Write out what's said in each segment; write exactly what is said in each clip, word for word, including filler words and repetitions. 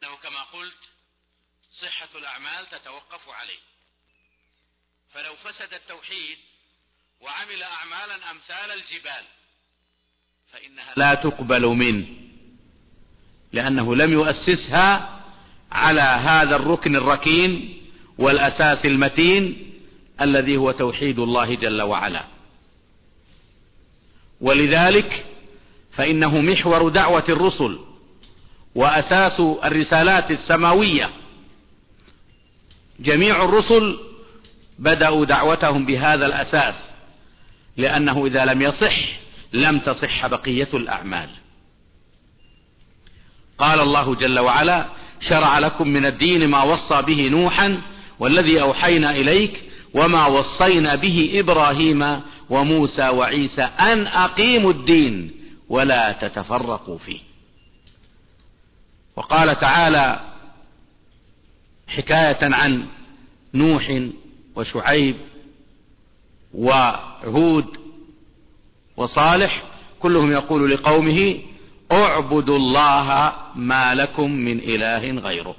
لأنه كما قلت صحة الأعمال تتوقف عليه. فلو فسد التوحيد وعمل أعمالا أمثال الجبال فإنها لا تقبل منه، لأنه لم يؤسسها على هذا الركن الركين والأساس المتين الذي هو توحيد الله جل وعلا. ولذلك فإنه محور دعوة الرسل وأساس الرسالات السماوية. جميع الرسل بدأوا دعوتهم بهذا الأساس، لأنه إذا لم يصح لم تصح بقية الأعمال. قال الله جل وعلا: شرع لكم من الدين ما وصى به نوحا والذي أوحينا إليك وما وصينا به إبراهيم وموسى وعيسى أن أقيموا الدين ولا تتفرقوا فيه. وقال تعالى حكاية عن نوح وشعيب وهود وصالح: كلهم يقول لقومه اعبدوا الله ما لكم من إله غيره.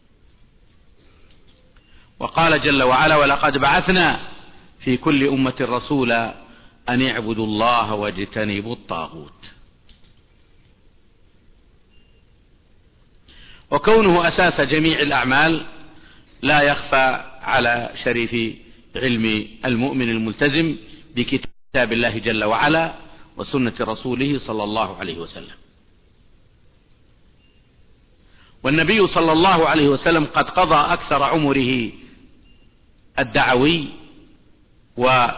وقال جل وعلا: ولقد بعثنا في كل أمة رسولا أن اعبدوا الله واجتنبوا الطاغوت. وكونه أساس جميع الأعمال لا يخفى على شريف علم المؤمن الملتزم بكتاب الله جل وعلا وسنة رسوله صلى الله عليه وسلم. والنبي صلى الله عليه وسلم قد قضى أكثر عمره الدعوي ومنذ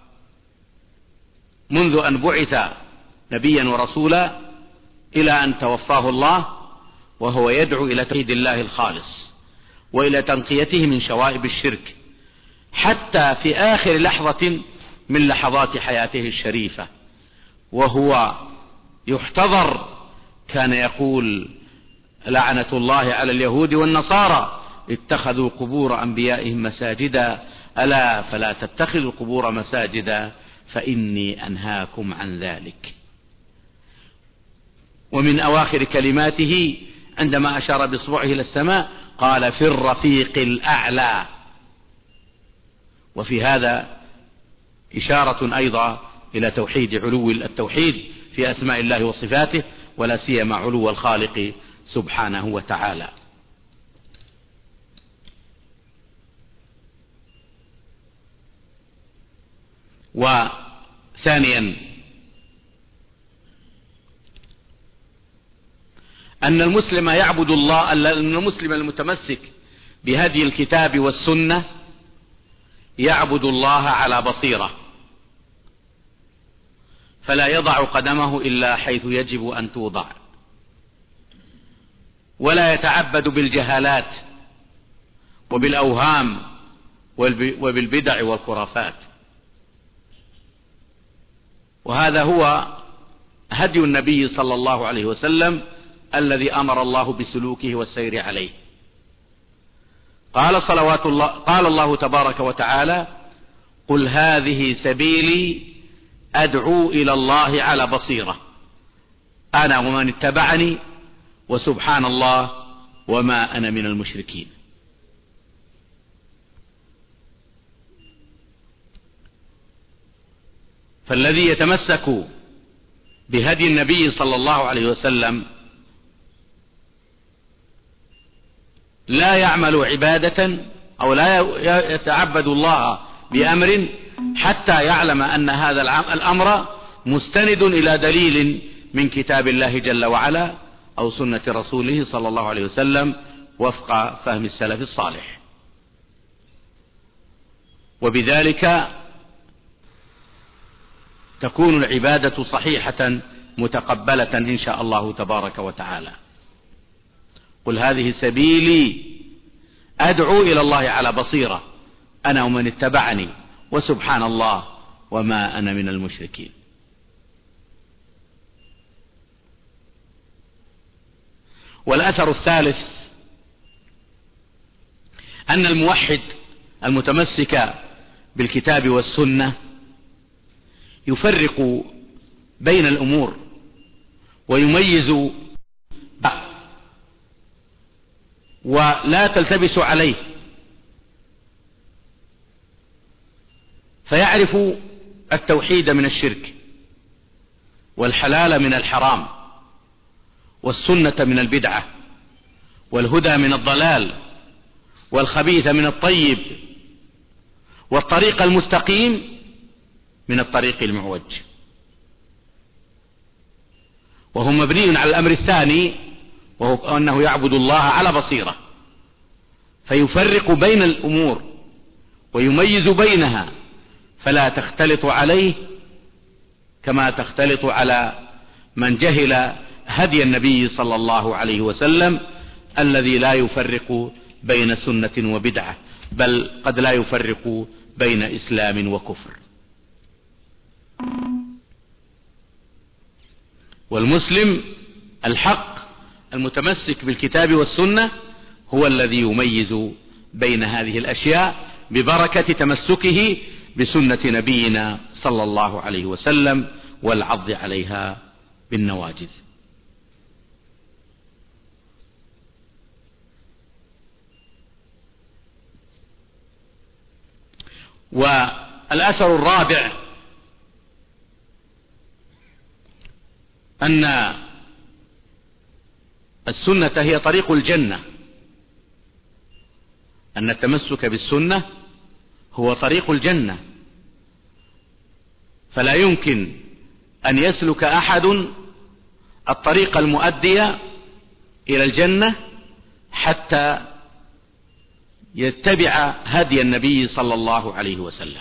أن بعث نبيا ورسولا إلى أن توفاه الله وهو يدعو إلى توحيد الله الخالص وإلى تنقيته من شوائب الشرك، حتى في آخر لحظة من لحظات حياته الشريفة وهو يحتضر كان يقول: لعنة الله على اليهود والنصارى اتخذوا قبور أنبيائهم مساجدا ألا فلا تتخذوا القبور مساجدا فإني أنهاكم عن ذلك. ومن أواخر كلماته عندما أشار بإصبعه إلى السماء قال: في الرفيق الأعلى. وفي هذا إشارة أيضا إلى توحيد علو التوحيد في أسماء الله وصفاته، ولا سيما علو الخالق سبحانه وتعالى. وثانيا أن المسلم يعبد الله، أن المسلم المتمسك بهدي الكتاب والسنة يعبد الله على بصيرة، فلا يضع قدمه إلا حيث يجب أن توضع، ولا يتعبد بالجهالات وبالأوهام وبالبدع والخرافات. وهذا هو هدي النبي صلى الله عليه وسلم الذي أمر الله بسلوكه والسير عليه. قال صلوات الله قال الله تبارك وتعالى: قل هذه سبيلي أدعو إلى الله على بصيرة أنا ومن اتبعني وسبحان الله وما أنا من المشركين. فالذي يتمسك بهدي النبي صلى الله عليه وسلم لا يعمل عبادة أو لا يتعبد الله بأمر حتى يعلم أن هذا الأمر مستند إلى دليل من كتاب الله جل وعلا أو سنة رسوله صلى الله عليه وسلم وفق فهم السلف الصالح. وبذلك تكون العبادة صحيحة متقبلة إن شاء الله تبارك وتعالى. قل هذه سبيلي أدعو إلى الله على بصيرة أنا ومن اتبعني وسبحان الله وما أنا من المشركين. والأثر الثالث أن الموحد المتمسك بالكتاب والسنة يفرق بين الأمور ويميز ولا تلتبس عليه، فيعرف التوحيد من الشرك، والحلال من الحرام، والسنة من البدعة، والهدى من الضلال، والخبيث من الطيب، والطريق المستقيم من الطريق المعوج. وهو مبني على الأمر الثاني، وهو أنه يعبد الله على بصيرة، فيفرق بين الأمور ويميز بينها، فلا تختلط عليه كما تختلط على من جهل هدي النبي صلى الله عليه وسلم الذي لا يفرق بين سنة وبدعة، بل قد لا يفرق بين إسلام وكفر. والمسلم الحق المتمسك بالكتاب والسنة هو الذي يميز بين هذه الأشياء ببركة تمسكه بسنة نبينا صلى الله عليه وسلم والعض عليها بالنواجذ. والأثر الرابع أن السنة هي طريق الجنة، أن التمسك بالسنة هو طريق الجنة، فلا يمكن أن يسلك أحد الطريق المؤدي إلى الجنة حتى يتبع هدي النبي صلى الله عليه وسلم.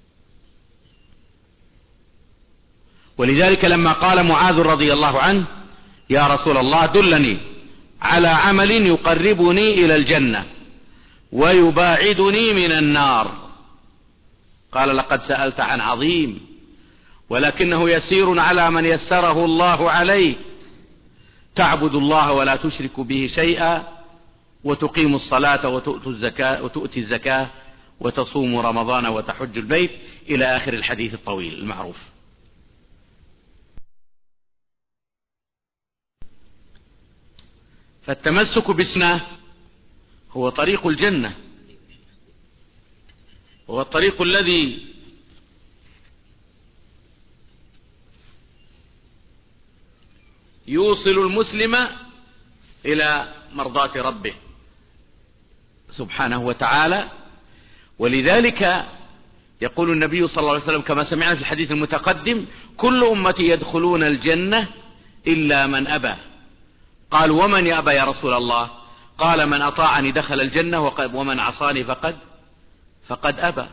ولذلك لما قال معاذ رضي الله عنه: يا رسول الله دلني على عمل يقربني إلى الجنة ويباعدني من النار، قال: لقد سألت عن عظيم، ولكنه يسير على من يسره الله عليه، تعبد الله ولا تشرك به شيئا، وتقيم الصلاة وتؤتي الزكاة, وتؤتي الزكاة وتصوم رمضان وتحج البيت إلى آخر الحديث الطويل المعروف. فالتمسك بالسنة هو طريق الجنة، هو الطريق الذي يوصل المسلم إلى مرضاة ربه سبحانه وتعالى. ولذلك يقول النبي صلى الله عليه وسلم كما سمعنا في الحديث المتقدم: كل أمتي يدخلون الجنة إلا من أبى. قالوا: ومن يأبى يا رسول الله؟ قال: من أطاعني دخل الجنة ومن عصاني فقد فقد أبى.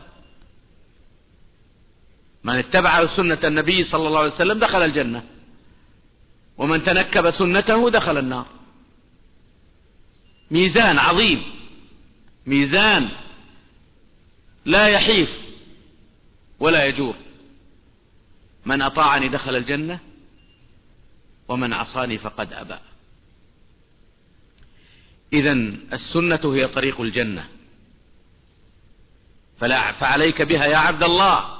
من اتبع سنة النبي صلى الله عليه وسلم دخل الجنة، ومن تنكب سنته دخل النار. ميزان عظيم، ميزان لا يحيف ولا يجور. من أطاعني دخل الجنة ومن عصاني فقد أبى. إذن السنة هي طريق الجنة، فلا فعليك بها يا عبد الله،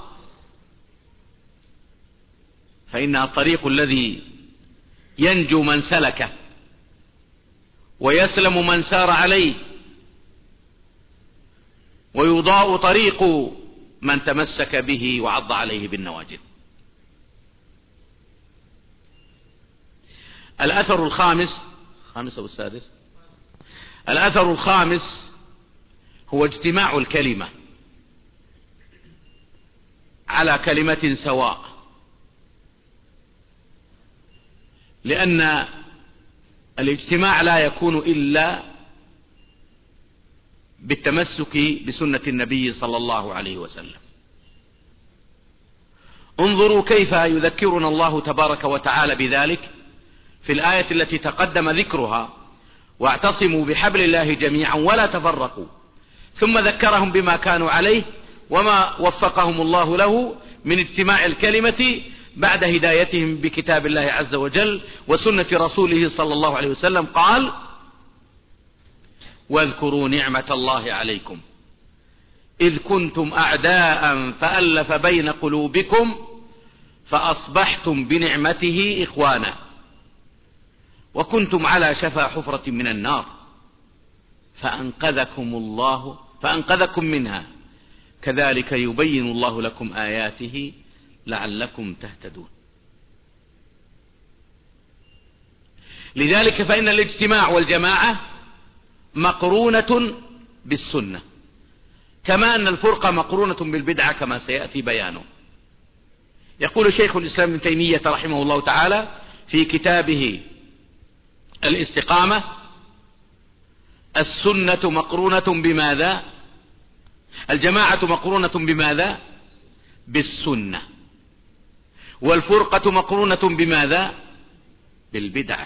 فإنها الطريق الذي ينجو من سلكه ويسلم من سار عليه، ويضاء طريق من تمسك به وعض عليه بالنواجذ. الأثر الخامس خامس أو السادس الأثر الخامس هو اجتماع الكلمة على كلمة سواء، لأن الاجتماع لا يكون إلا بالتمسك بسنة النبي صلى الله عليه وسلم. انظروا كيف يذكرنا الله تبارك وتعالى بذلك في الآية التي تقدم ذكرها: واعتصموا بحبل الله جميعا ولا تفرقوا، ثم ذكرهم بما كانوا عليه وما وفقهم الله له من اجتماع الكلمة بعد هدايتهم بكتاب الله عز وجل وسنة رسوله صلى الله عليه وسلم. قال: واذكروا نعمة الله عليكم إذ كنتم أعداء فألف بين قلوبكم فأصبحتم بنعمته إخوانا وكنتم على شفا حفرة من النار فأنقذكم الله فأنقذكم منها كذلك يبين الله لكم آياته لعلكم تهتدون. لذلك فإن الاجتماع والجماعة مقرونة بالسنة، كما أن الفرقة مقرونة بالبدعة كما سيأتي بيانه. يقول شيخ الإسلام ابن تيمية رحمه الله تعالى في كتابه الاستقامة: السنة مقرونة بماذا؟ الجماعة مقرونة بماذا؟ بالسنة. والفرقة مقرونة بماذا؟ بالبدعة.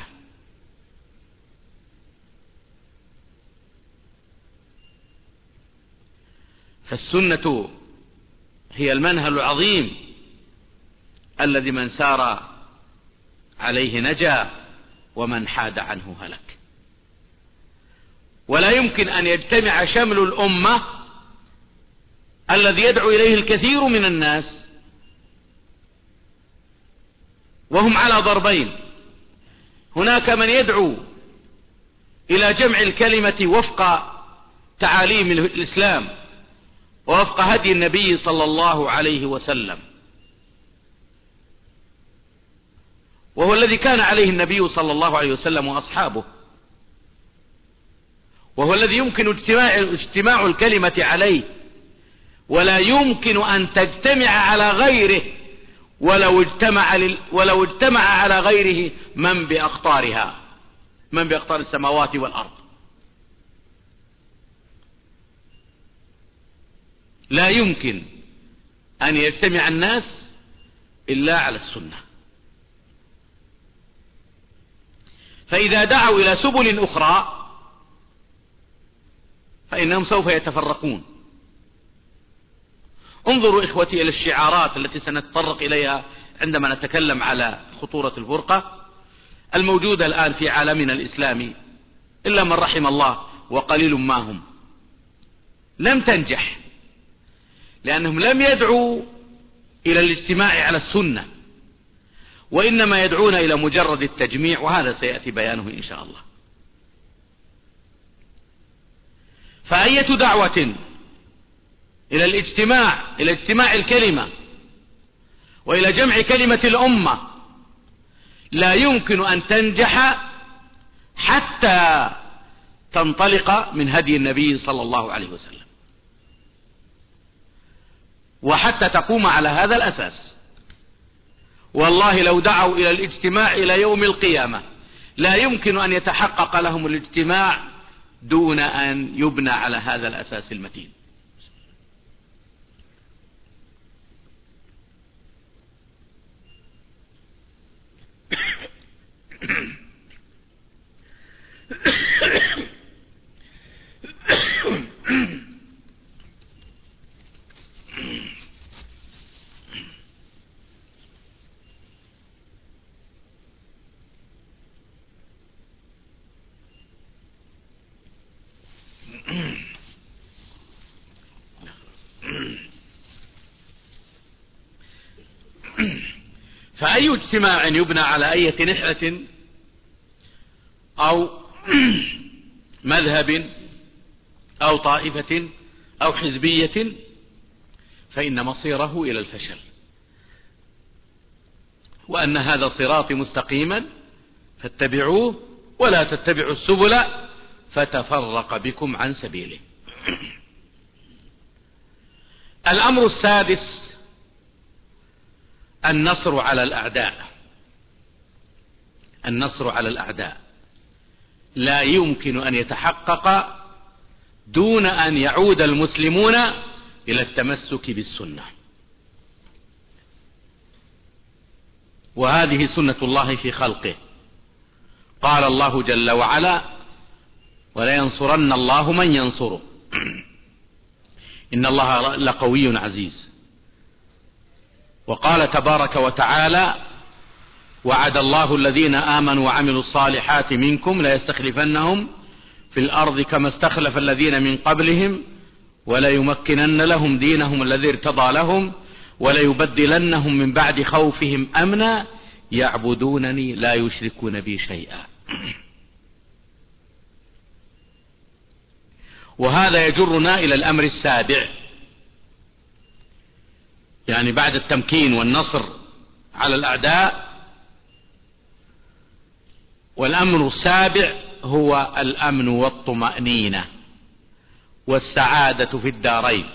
فالسنة هي المنهل العظيم الذي من سار عليه نجا ومن حاد عنه هلك. ولا يمكن أن يجتمع شمل الأمة الذي يدعو إليه الكثير من الناس، وهم على ضربين: هناك من يدعو إلى جمع الكلمة وفق تعاليم الإسلام ووفق هدي النبي صلى الله عليه وسلم، وهو الذي كان عليه النبي صلى الله عليه وسلم وأصحابه، وهو الذي يمكن اجتماع, اجتماع الكلمة عليه، ولا يمكن أن تجتمع على غيره ولو اجتمع, لل ولو اجتمع على غيره من بأقطارها، من بأقطار السماوات والأرض. لا يمكن أن يجتمع الناس إلا على السنة. فإذا دعوا إلى سبل أخرى فإنهم سوف يتفرقون. انظروا إخوتي إلى الشعارات التي سنتطرق إليها عندما نتكلم على خطورة الفرقة الموجودة الآن في عالمنا الإسلامي، إلا من رحم الله وقليل ما هم. لم تنجح لأنهم لم يدعوا إلى الاجتماع على السنة، وإنما يدعون إلى مجرد التجميع، وهذا سيأتي بيانه إن شاء الله. فأية دعوة إلى الاجتماع إلى اجتماع الكلمة وإلى جمع كلمة الأمة لا يمكن أن تنجح حتى تنطلق من هدي النبي صلى الله عليه وسلم، وحتى تقوم على هذا الأساس. والله لو دعوا إلى الاجتماع إلى يوم القيامة لا يمكن أن يتحقق لهم الاجتماع دون أن يبنى على هذا الأساس المتين. فأي اجتماع يبنى على أي نحلة أو مذهب أو طائفة أو حزبية فإن مصيره إلى الفشل، وأن هذا صراطي مستقيما فاتبعوه ولا تتبعوا السبل فتفرق بكم عن سبيله. الأمر السادس: النصر على الأعداء. النصر على الأعداء لا يمكن أن يتحقق دون أن يعود المسلمون إلى التمسك بالسنة، وهذه سنة الله في خلقه. قال الله جل وعلا: ولينصرن الله من ينصره إن الله لقوي عزيز. وقال تبارك وتعالى: وعد الله الذين آمنوا وعملوا الصالحات منكم ليستخلفنهم في الأرض كما استخلف الذين من قبلهم وليمكنن لهم دينهم الذي ارتضى لهم وليبدلنهم من بعد خوفهم أمنا يعبدونني لا يشركون بي شيئا. وهذا يجرنا إلى الأمر السابع، يعني بعد التمكين والنصر على الأعداء، والأمر السابع هو الأمن والطمأنينة والسعادة في الدارين،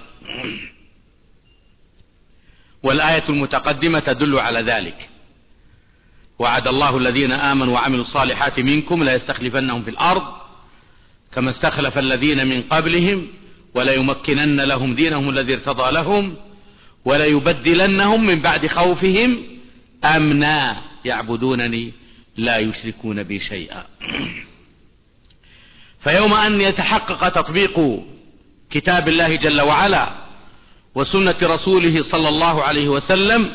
والآية المتقدمة تدل على ذلك. وعد الله الذين آمنوا وعملوا الصالحات منكم لا يستخلفنهم في الأرض كما استخلف الذين من قبلهم ولا يمكنن لهم دينهم الذي ارتضى لهم ولا يبدلنهم من بعد خوفهم أمنا يعبدونني لا يشركون بي شيئا. فيوم أن يتحقق تطبيق كتاب الله جل وعلا وسنة رسوله صلى الله عليه وسلم،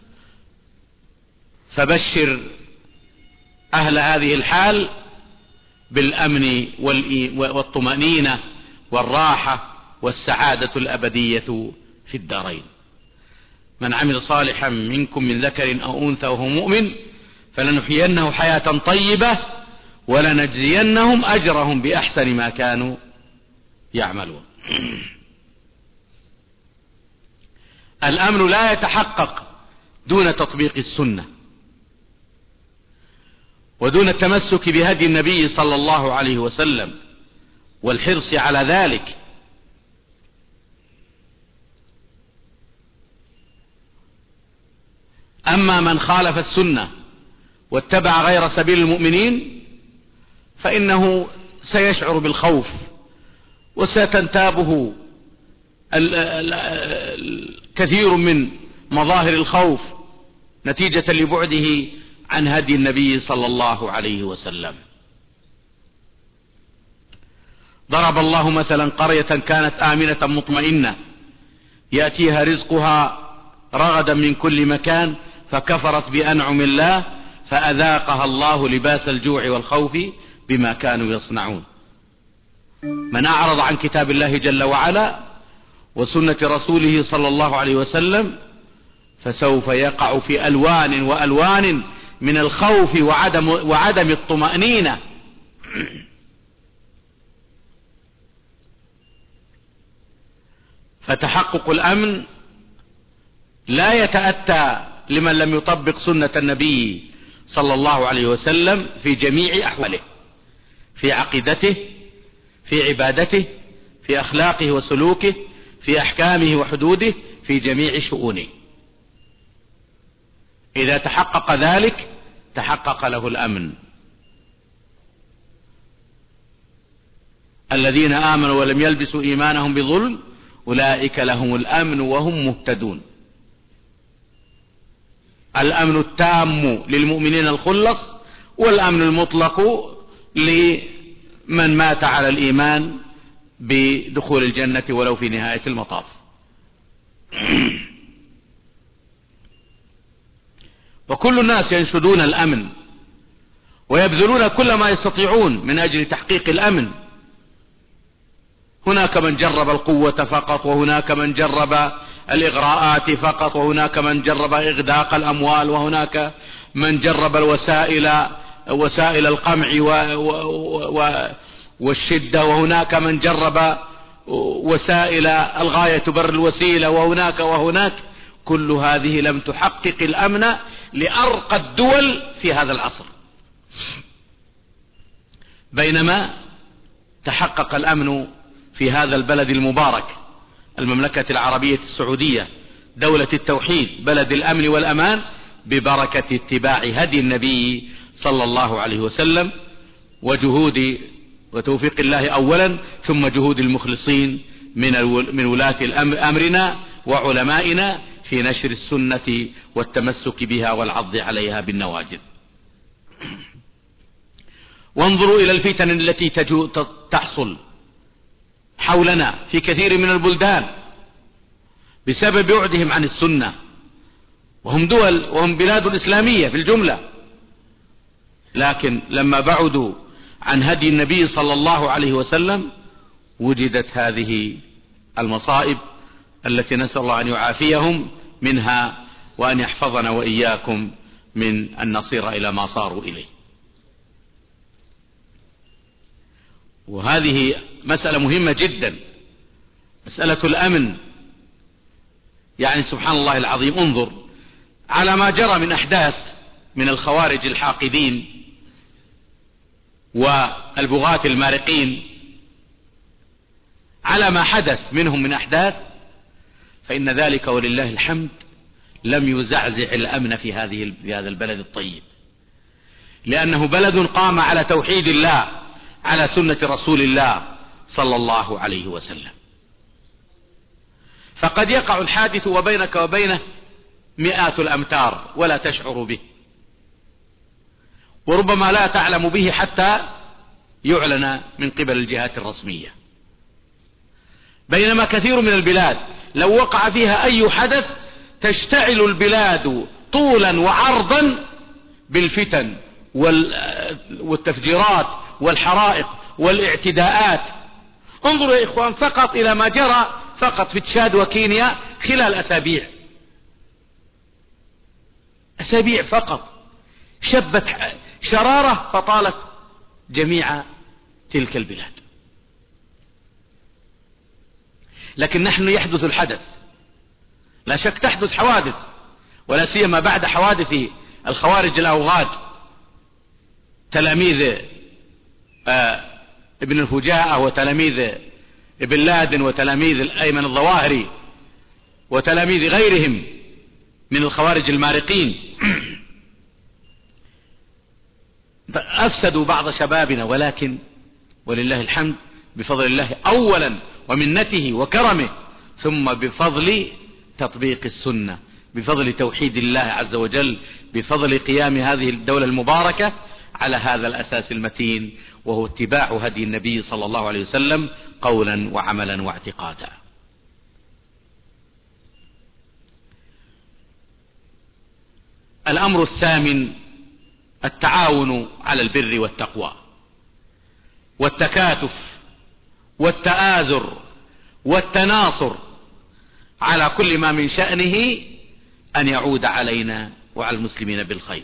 فبشر أهل هذه الحال بالأمن والطمأنينة والراحة والسعادة الأبدية في الدارين. من عمل صالحا منكم من ذكر أو أنثى وهو مؤمن فلنحيينه حياة طيبة ولنجزينهم أجرهم بأحسن ما كانوا يعملون. الأمن لا يتحقق دون تطبيق السنة ودون التمسك بهدي النبي صلى الله عليه وسلم والحرص على ذلك. أما من خالف السنة واتبع غير سبيل المؤمنين فإنه سيشعر بالخوف وستنتابه الكثير من مظاهر الخوف نتيجة لبعده عن هدي النبي صلى الله عليه وسلم. ضرب الله مثلا قرية كانت آمنة مطمئنة يأتيها رزقها رغدا من كل مكان فكفرت بأنعم الله فأذاقها الله لباس الجوع والخوف بما كانوا يصنعون. من أعرض عن كتاب الله جل وعلا وسنة رسوله صلى الله عليه وسلم فسوف يقع في ألوان وألوان من الخوف وعدم, وعدم الطمأنينة. فتحقق الأمن لا يتأتى لمن لم يطبق سنة النبي صلى الله عليه وسلم في جميع أحواله، في عقيدته، في عبادته، في أخلاقه وسلوكه، في أحكامه وحدوده، في جميع شؤونه. إذا تحقق ذلك تحقق له الأمن. الذين آمنوا ولم يلبسوا إيمانهم بظلم أولئك لهم الأمن وهم مهتدون. الأمن التام للمؤمنين الخلص، والأمن المطلق لمن مات على الإيمان بدخول الجنة ولو في نهاية المطاف. وكل الناس ينشدون الأمن ويبذلون كل ما يستطيعون من أجل تحقيق الأمن. هناك من جرب القوة فقط، وهناك من جرب الإغراءات فقط، وهناك من جرب إغداق الأموال، وهناك من جرب الوسائل وسائل القمع و و والشدة، وهناك من جرب وسائل الغاية تبرر الوسيلة، وهناك وهناك. كل هذه لم تحقق الأمن لأرقى الدول في هذا العصر، بينما تحقق الأمن في هذا البلد المبارك المملكة العربية السعودية، دولة التوحيد، بلد الأمن والأمان، ببركة اتباع هدي النبي صلى الله عليه وسلم وجهود وتوفيق الله أولا، ثم جهود المخلصين من من ولاة أمرنا وعلمائنا في نشر السنة والتمسك بها والعض عليها بالنواجذ. وانظروا إلى الفتن التي تحصل حولنا في كثير من البلدان بسبب بعدهم عن السنة، وهم دول وهم بلاد إسلامية في الجملة، لكن لما بعدوا عن هدي النبي صلى الله عليه وسلم وجدت هذه المصائب التي نسأل الله أن يعافيهم منها وأن يحفظنا وإياكم من أن نصير إلى ما صاروا إليه. وهذه مسألة مهمة جدا، مسألة الأمن. يعني سبحان الله العظيم، انظر على ما جرى من أحداث من الخوارج الحاقدين والبغاة المارقين، على ما حدث منهم من أحداث، فإن ذلك ولله الحمد لم يزعزع الأمن في هذه في هذا البلد الطيب، لأنه بلد قام على توحيد الله، على سنة رسول الله صلى الله عليه وسلم. فقد يقع الحادث وبينك وبينه مئات الأمتار ولا تشعر به، وربما لا تعلم به حتى يعلن من قبل الجهات الرسمية. بينما كثير من البلاد لو وقع فيها أي حدث تشتعل البلاد طولا وعرضا بالفتن والتفجيرات والحرائق والاعتداءات. انظروا يا إخوان فقط إلى ما جرى فقط في تشاد وكينيا خلال أسابيع أسابيع فقط، شبت شرارة فطالت جميع تلك البلاد. لكن نحن يحدث الحدث، لا شك تحدث حوادث، ولا سيما بعد حوادث الخوارج الأوغاد، تلاميذ آه ابن الفجاءة وتلاميذ ابن لادن وتلاميذ الأيمن الظواهري وتلاميذ غيرهم من الخوارج المارقين. أفسدوا بعض شبابنا، ولكن ولله الحمد بفضل الله أولا ومنته وكرمه، ثم بفضل تطبيق السنة، بفضل توحيد الله عز وجل، بفضل قيام هذه الدولة المباركة على هذا الأساس المتين، وهو اتباع هدي النبي صلى الله عليه وسلم قولا وعملا واعتقادا. الأمر الثامن التعاون على البر والتقوى والتكاتف والتآزر والتناصر على كل ما من شأنه أن يعود علينا وعلى المسلمين بالخير.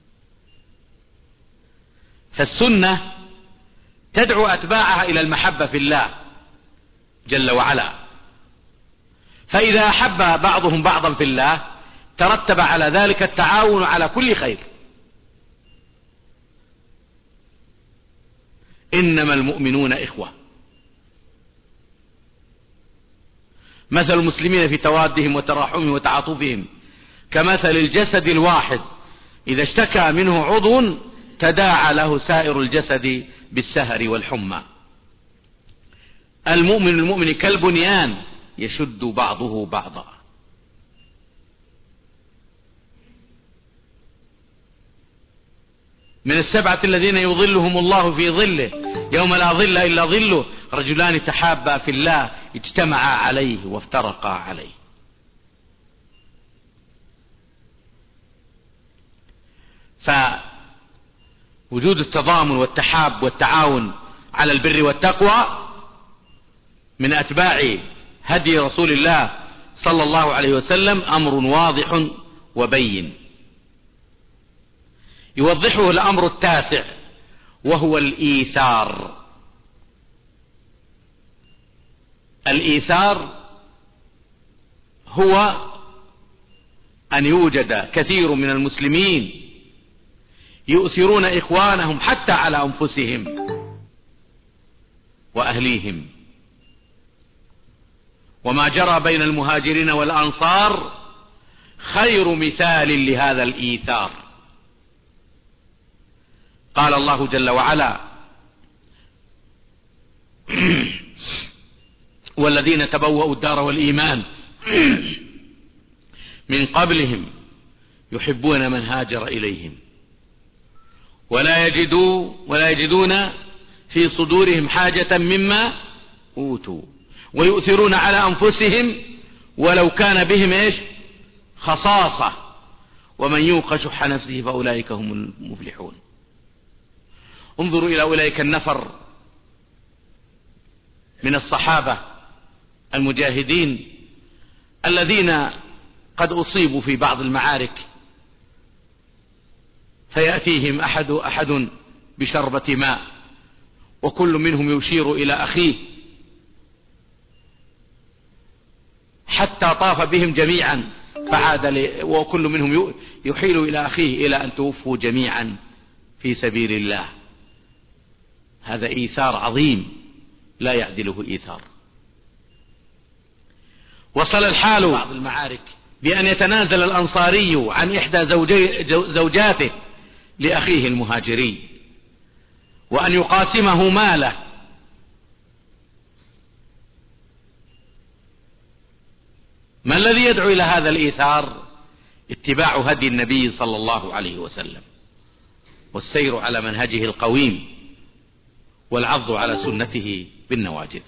فالسنة تدعو أتباعها إلى المحبة في الله جل وعلا، فإذا أحب بعضهم بعضا في الله ترتب على ذلك التعاون على كل خير. إنما المؤمنون إخوة، مثل المسلمين في توادهم وتراحمهم وتعاطفهم كمثل الجسد الواحد إذا اشتكى منه عضو تداعى له سائر الجسد بالسهر والحمى. المؤمن المؤمن كالبنيان يشد بعضه بعضا. من السبعة الذين يظلهم الله في ظله يوم لا ظل إلا ظله رجلان تحابا في الله اجتمعا عليه وافترقا عليه. فوجود التضامن والتحاب والتعاون على البر والتقوى من أتباع هدي رسول الله صلى الله عليه وسلم أمر واضح وبين. يوضحه الأمر التاسع وهو الإيثار. الإيثار هو أن يوجد كثير من المسلمين يؤثرون إخوانهم حتى على أنفسهم وأهليهم. وما جرى بين المهاجرين والأنصار خير مثال لهذا الإيثار. قال الله جل وعلا: والذين تبوأوا الدار والإيمان من قبلهم يحبون من هاجر إليهم ولا يجدوا ولا يجدون في صدورهم حاجة مما أوتوا ويؤثرون على أنفسهم ولو كان بهم إيش خصاصة ومن يوق شح نفسه فأولئك هم المفلحون. انظروا إلى أولئك النفر من الصحابة المجاهدين الذين قد أصيبوا في بعض المعارك، فيأتيهم أحد أحد بشربة ماء وكل منهم يشير إلى أخيه حتى طاف بهم جميعا فعاد ل... وكل منهم يحيل إلى أخيه إلى أن توفوا جميعا في سبيل الله. هذا إيثار عظيم لا يعدله إيثار. وصل الحال بعض المعارك بأن يتنازل الأنصاري عن إحدى زوجي زوجاته لأخيه المهاجري وأن يقاسمه ماله. ما الذي يدعو إلى هذا الإيثار؟ اتباع هدي النبي صلى الله عليه وسلم والسير على منهجه القويم والعض على سنته بالنواجذ.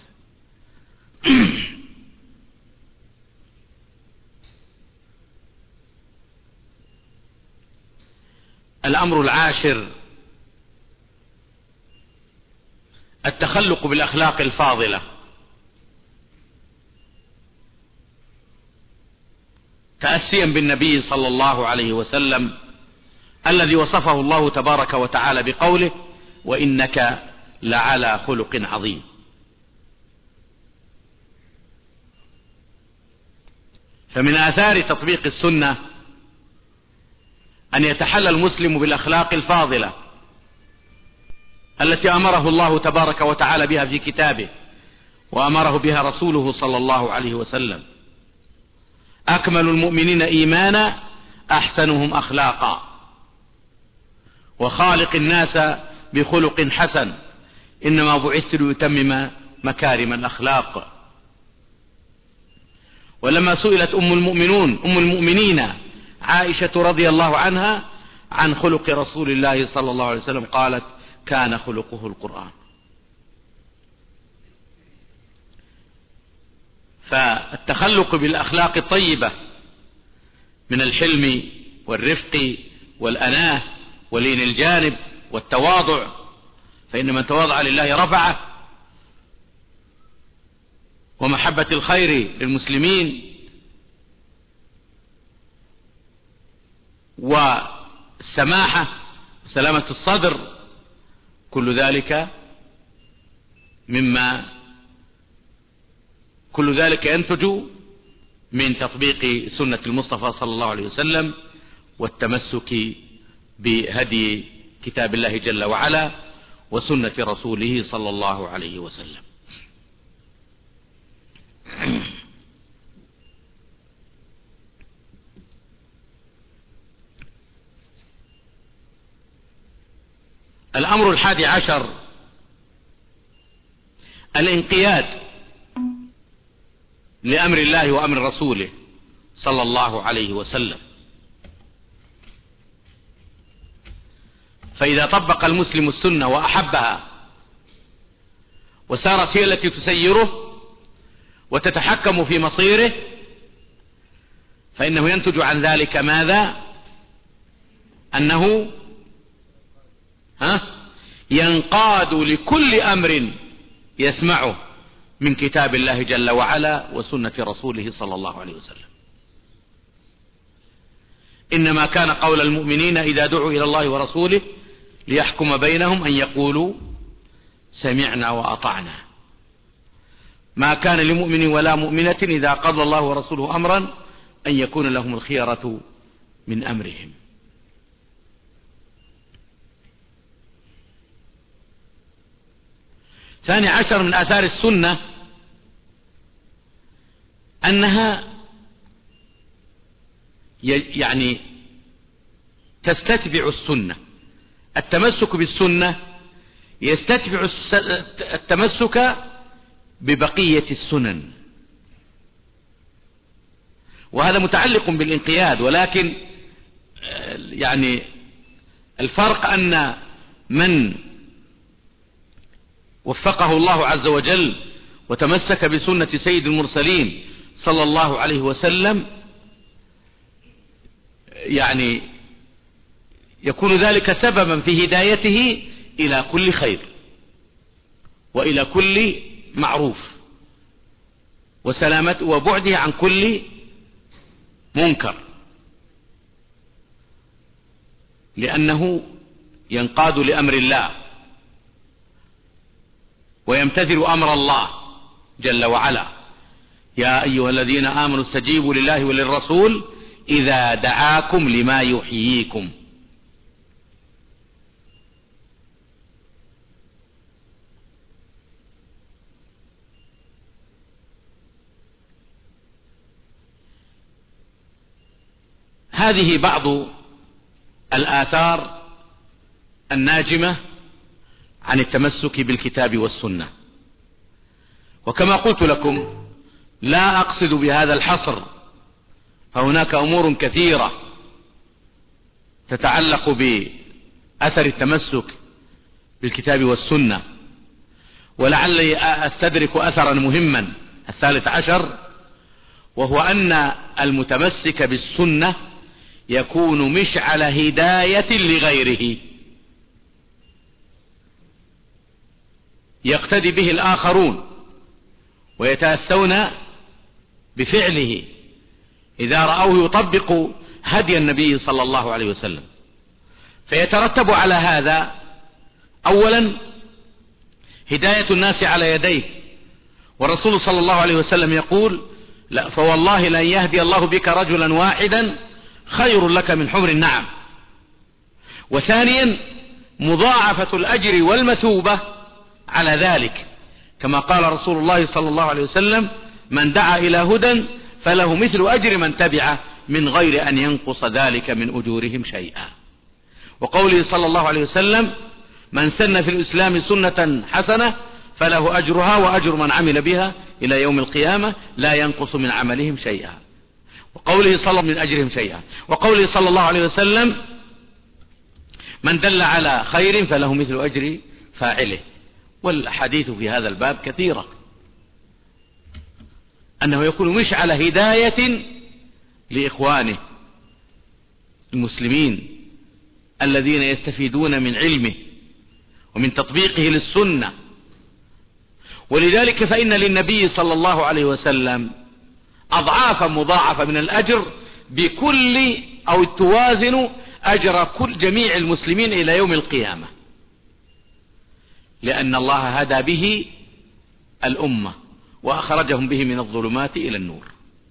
الأمر العاشر التخلق بالأخلاق الفاضلة، تأسيا بالنبي صلى الله عليه وسلم الذي وصفه الله تبارك وتعالى بقوله: وإنك لعلى خلق عظيم. فمن آثار تطبيق السنة أن يتحلى المسلم بالأخلاق الفاضلة التي أمره الله تبارك وتعالى بها في كتابه وأمره بها رسوله صلى الله عليه وسلم. أكمل المؤمنين إيمانا أحسنهم أخلاقا، وخالق الناس بخلق حسن، إنما بعثت ليتمم مكارم الأخلاق. ولما سئلت أم المؤمنون أم المؤمنين عائشة رضي الله عنها عن خلق رسول الله صلى الله عليه وسلم قالت: كان خلقه القرآن. فالتخلق بالأخلاق الطيبة من الحلم والرفق والأناه ولين الجانب والتواضع، فإن من تواضع لله رفعه، ومحبة الخير للمسلمين، والسماحة وسلامة الصدر، كل ذلك مما كل ذلك ينتج من تطبيق سنة المصطفى صلى الله عليه وسلم والتمسك بهدي كتاب الله جل وعلا وسنة رسوله صلى الله عليه وسلم. الأمر الحادي عشر الانقياد لأمر الله وأمر رسوله صلى الله عليه وسلم. فإذا طبق المسلم السنة وأحبها وسارت هي التي تسيره وتتحكم في مصيره، فإنه ينتج عن ذلك ماذا؟ أنه ها ينقاد لكل أمر يسمعه من كتاب الله جل وعلا وسنة رسوله صلى الله عليه وسلم. إنما كان قول المؤمنين إذا دعوا إلى الله ورسوله ليحكم بينهم أن يقولوا سمعنا وأطعنا. ما كان لمؤمن ولا مؤمنة إذا قضى الله ورسوله أمرا أن يكون لهم الخيرة من أمرهم. ثاني عشر من آثار السنة أنها يعني تستتبع السنة. التمسك بالسنة يستتبع التمسك ببقية السنن، وهذا متعلق بالانقياد. ولكن يعني الفرق أن من وفقه الله عز وجل وتمسك بسنة سيد المرسلين صلى الله عليه وسلم يعني يكون ذلك سببا في هدايته إلى كل خير وإلى كل معروف وسلامة وبعده عن كل منكر، لأنه ينقاد لأمر الله ويمتثل أمر الله جل وعلا. يا أيها الذين آمنوا استجيبوا لله وللرسول إذا دعاكم لما يحييكم. هذه بعض الآثار الناجمة عن التمسك بالكتاب والسنة. وكما قلت لكم لا أقصد بهذا الحصر، فهناك أمور كثيرة تتعلق بأثر التمسك بالكتاب والسنة، ولعلي أستدرك أثرا مهما الثالث عشر، وهو أن المتمسك بالسنة يكون مشعل هداية لغيره يقتدي به الآخرون ويتأسون بفعله إذا رأوه يطبق هدي النبي صلى الله عليه وسلم. فيترتب على هذا أولا هداية الناس على يديه، والرسول صلى الله عليه وسلم يقول: لا فوالله لن يهدي الله بك رجلا واحدا خير لك من حمر النعم. وثانيا مضاعفة الأجر والمثوبة على ذلك، كما قال رسول الله صلى الله عليه وسلم: من دعا إلى هدى فله مثل أجر من تبعه من غير أن ينقص ذلك من أجورهم شيئا. وقوله صلى الله عليه وسلم: من سن في الإسلام سنة حسنة فله أجرها وأجر من عمل بها إلى يوم القيامة لا ينقص من عملهم شيئا. وقوله صلى الله من أجرهم شيئا. وقوله صلى الله عليه وسلم: من دل على خير فله مثل أجر فاعله. والحديث في هذا الباب كثيرة، أنه يكون مشعل هداية لإخوانه المسلمين الذين يستفيدون من علمه ومن تطبيقه للسنة. ولذلك فإن للنبي صلى الله عليه وسلم أضعافا مضاعفة من الأجر بكل أو توازن أجر كل جميع المسلمين إلى يوم القيامة، لأن الله هدى به الأمة وأخرجهم به من الظلمات إلى النور.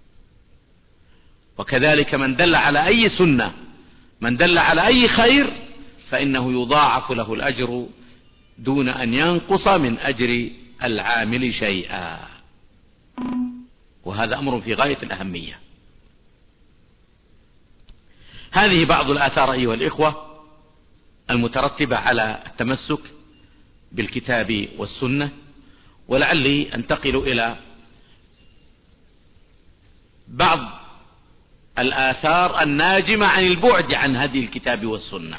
وكذلك من دل على أي سنة، من دل على أي خير، فإنه يضاعف له الأجر دون أن ينقص من أجر العامل شيئا. وهذا أمر في غاية الأهمية. هذه بعض الآثار أيها الإخوة المترتبة على التمسك بالكتاب والسنة. ولعلي أنتقل إلى بعض الآثار الناجمة عن البعد عن هدي الكتاب والسنة.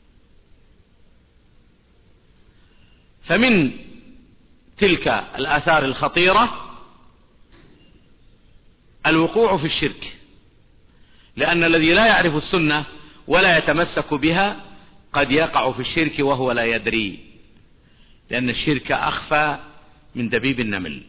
فمن تلك الآثار الخطيرة الوقوع في الشرك، لأن الذي لا يعرف السنة ولا يتمسك بها قد يقع في الشرك وهو لا يدري، لأن الشرك أخفى من دبيب النمل،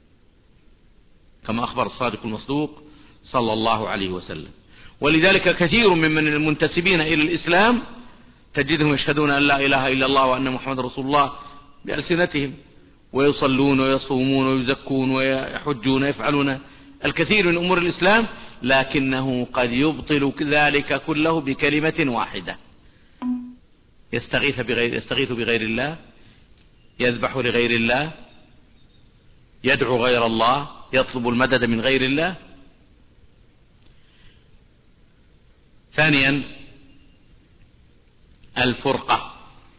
كما أخبر الصادق المصدوق صلى الله عليه وسلم. ولذلك كثير ممن المنتسبين إلى الإسلام تجدهم يشهدون أن لا إله إلا الله وأن محمد رسول الله بألسنتهم، ويصلون ويصومون ويزكون ويحجون ويفعلون الكثير من أمور الإسلام، لكنه قد يبطل ذلك كله بكلمة واحدة: يستغيث بغير, يستغيث بغير الله، يذبح لغير الله، يدعو غير الله، يطلب المدد من غير الله. ثانيا الفرقة.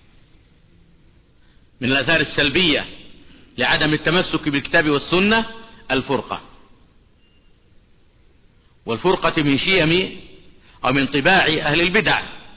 من الآثار السلبية لعدم التمسك بالكتاب والسنة الفرقة. والفرقة من شيم أو من طباع أهل البدع.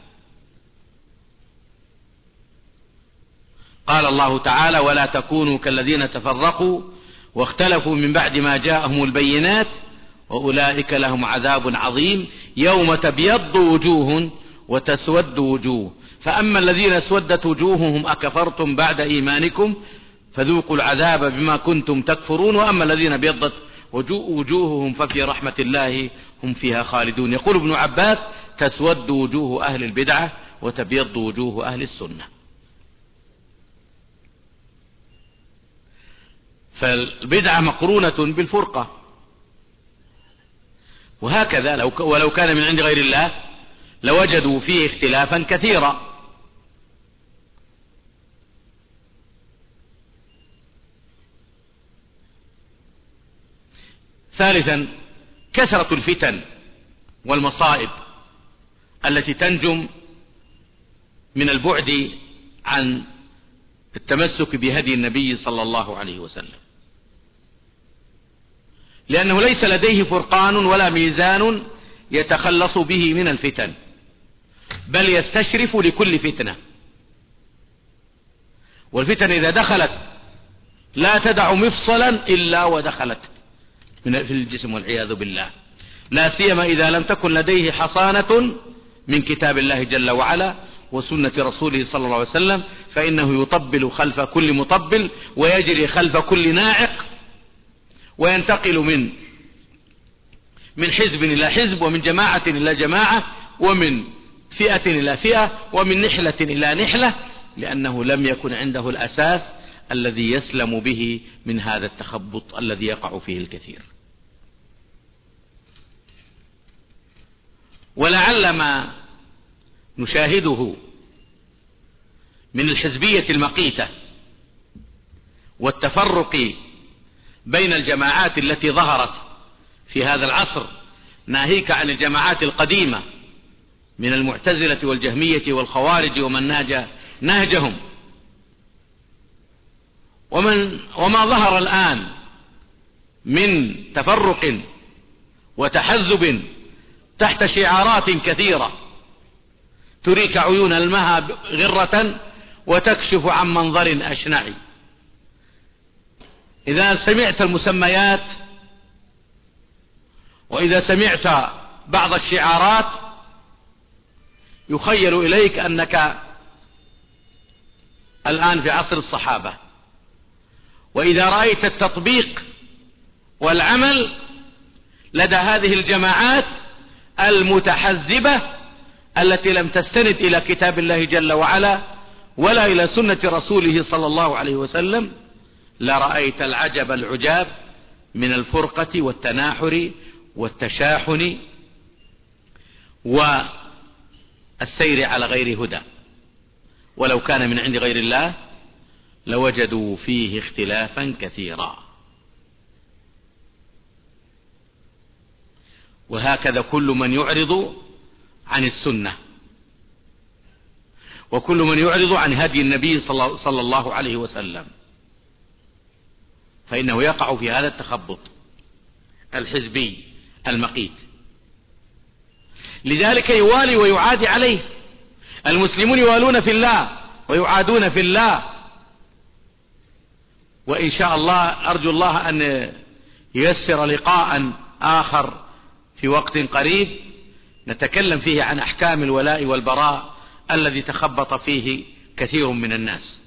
قال الله تعالى: ولا تكونوا كالذين تفرقوا واختلفوا من بعد ما جاءهم البينات وأولئك لهم عذاب عظيم يوم تبيض وجوه وتسود وجوه فأما الذين اسودت وجوههم أكفرتم بعد إيمانكم فذوقوا العذاب بما كنتم تكفرون وأما الذين ابيضت وجوههم ففي رحمة الله هم فيها خالدون. يقول ابن عباس: تسود وجوه أهل البدعة وتبيض وجوه أهل السنة. فالبدعة مقرونة بالفرقة. وهكذا لو ولو كان من عند غير الله لوجدوا فيه اختلافا كثيرا. ثالثا كثرة الفتن والمصائب التي تنجم من البعد عن التمسك بهدي النبي صلى الله عليه وسلم، لأنه ليس لديه فرقان ولا ميزان يتخلص به من الفتن، بل يستشرف لكل فتنة. والفتن إذا دخلت لا تدع مفصلا إلا ودخلت في الجسم والعياذ بالله، لا سيما إذا لم تكن لديه حصانة من كتاب الله جل وعلا وسنة رسوله صلى الله عليه وسلم، فإنه يطبل خلف كل مطبل ويجري خلف كل ناعق، وينتقل من من حزب إلى حزب، ومن جماعة إلى جماعة، ومن فئة إلى فئة، ومن نحلة إلى نحلة، لأنه لم يكن عنده الأساس الذي يسلم به من هذا التخبط الذي يقع فيه الكثير. ولعل ما نشاهده من الحزبية المقيتة والتفرق بين الجماعات التي ظهرت في هذا العصر، ناهيك عن الجماعات القديمة من المعتزلة والجهمية والخوارج ومن ناج نهجهم، ومن وما ظهر الآن من تفرق وتحزب تحت شعارات كثيرة تريك عيون المها غرة وتكشف عن منظر أشنع. إذا سمعت المسميات وإذا سمعت بعض الشعارات يخيل إليك أنك الآن في عصر الصحابة، وإذا رأيت التطبيق والعمل لدى هذه الجماعات المتحزبة التي لم تستند إلى كتاب الله جل وعلا ولا إلى سنة رسوله صلى الله عليه وسلم، لرأيت العجب العجاب من الفرقة والتناحر والتشاحن والسير على غير هدى. ولو كان من عند غير الله لوجدوا فيه اختلافا كثيرا. وهكذا كل من يعرض عن السنة وكل من يعرض عن هدي النبي صلى الله عليه وسلم فإنه يقع في هذا التخبط الحزبي المقيت. لذلك يوالي ويعادي عليه. المسلمون يوالون في الله ويعادون في الله. وإن شاء الله أرجو الله أن ييسر لقاء آخر في وقت قريب نتكلم فيه عن أحكام الولاء والبراء الذي تخبط فيه كثير من الناس.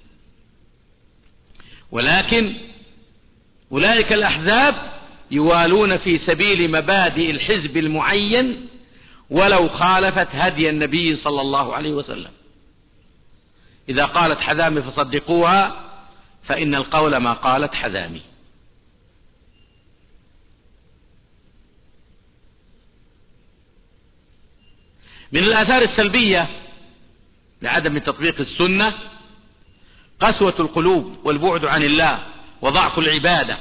ولكن أولئك الأحزاب يوالون في سبيل مبادئ الحزب المعين ولو خالفت هدي النبي صلى الله عليه وسلم. إذا قالت حذامي فصدقوها فإن القول ما قالت حذامي. من الآثار السلبية لعدم تطبيق السنة قسوة القلوب والبعد عن الله وضعف العبادة.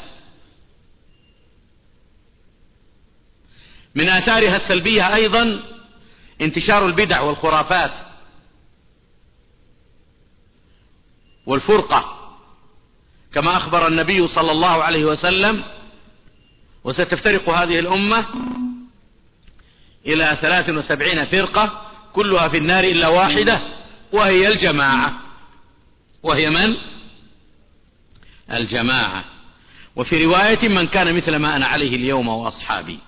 من آثارها السلبية أيضا انتشار البدع والخرافات والفرقة، كما أخبر النبي صلى الله عليه وسلم: وستفترق هذه الأمة إلى ثلاث وسبعين فرقة كلها في النار إلا واحدة وهي الجماعة. وهي من؟ الجماعة. وفي رواية: من كان مثل ما أنا عليه اليوم وأصحابي.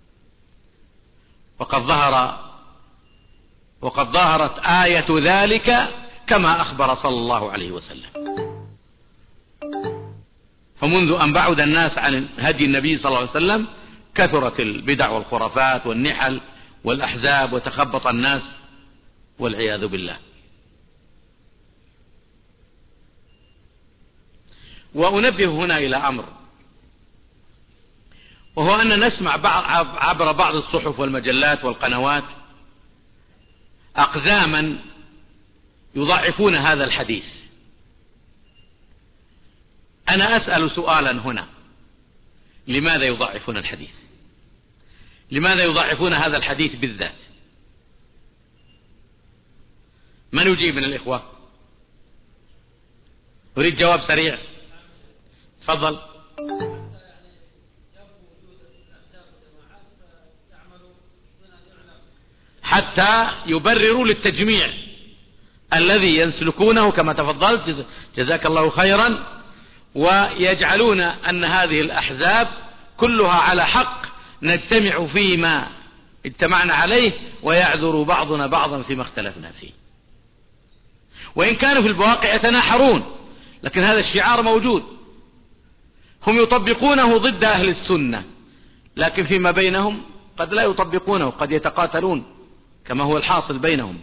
وقد ظهر وقد ظهرت آية ذلك كما أخبر صلى الله عليه وسلم. فمنذ أن بعد الناس عن هدي النبي صلى الله عليه وسلم كثرت البدع والخرافات والنحل والأحزاب وتخبط الناس والعياذ بالله. وأنبه هنا إلى أمر، وهو أن نسمع عبر بعض الصحف والمجلات والقنوات أقزاما يضعفون هذا الحديث. أنا أسأل سؤالا هنا: لماذا يضعفون الحديث؟ لماذا يضعفون هذا الحديث بالذات؟ من يجيب من الإخوة؟ أريد جواب سريع. تفضل. حتى يبرروا للتجميع الذي ينسلكونه كما تفضلت، جزاك الله خيرا، ويجعلون أن هذه الأحزاب كلها على حق، نجتمع فيما اجتمعنا عليه ويعذر بعضنا بعضا فيما اختلفنا فيه، وإن كانوا في الواقع يتناحرون، لكن هذا الشعار موجود. هم يطبقونه ضد أهل السنة، لكن فيما بينهم قد لا يطبقونه، قد يتقاتلون كما هو الحاصل بينهم.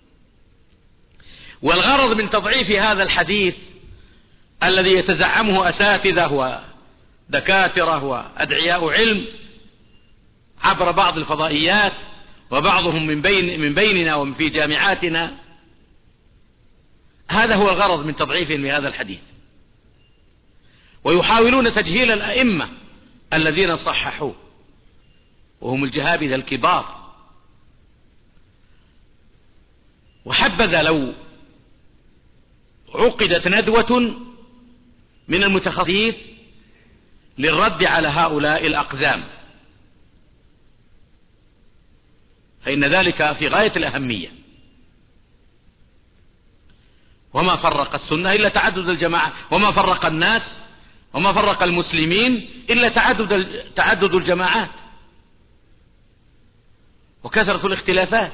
والغرض من تضعيف هذا الحديث الذي يتزعمه أساتذة ودكاترة وأدعياء علم عبر بعض الفضائيات، وبعضهم من بين من بيننا ومن في جامعاتنا، هذا هو الغرض من تضعيفهم لهذا الحديث. ويحاولون تجهيل الأئمة الذين صححوه، وهم الجهابذة الكبار. وحبذا لو عقدت ندوة من المتخصصين للرد على هؤلاء الأقزام، فإن ذلك في غاية الأهمية. وما فرق السنة إلا تعدد الجماعة، وما فرق الناس وما فرق المسلمين إلا تعدد تعدد الجماعات وكثرة الاختلافات.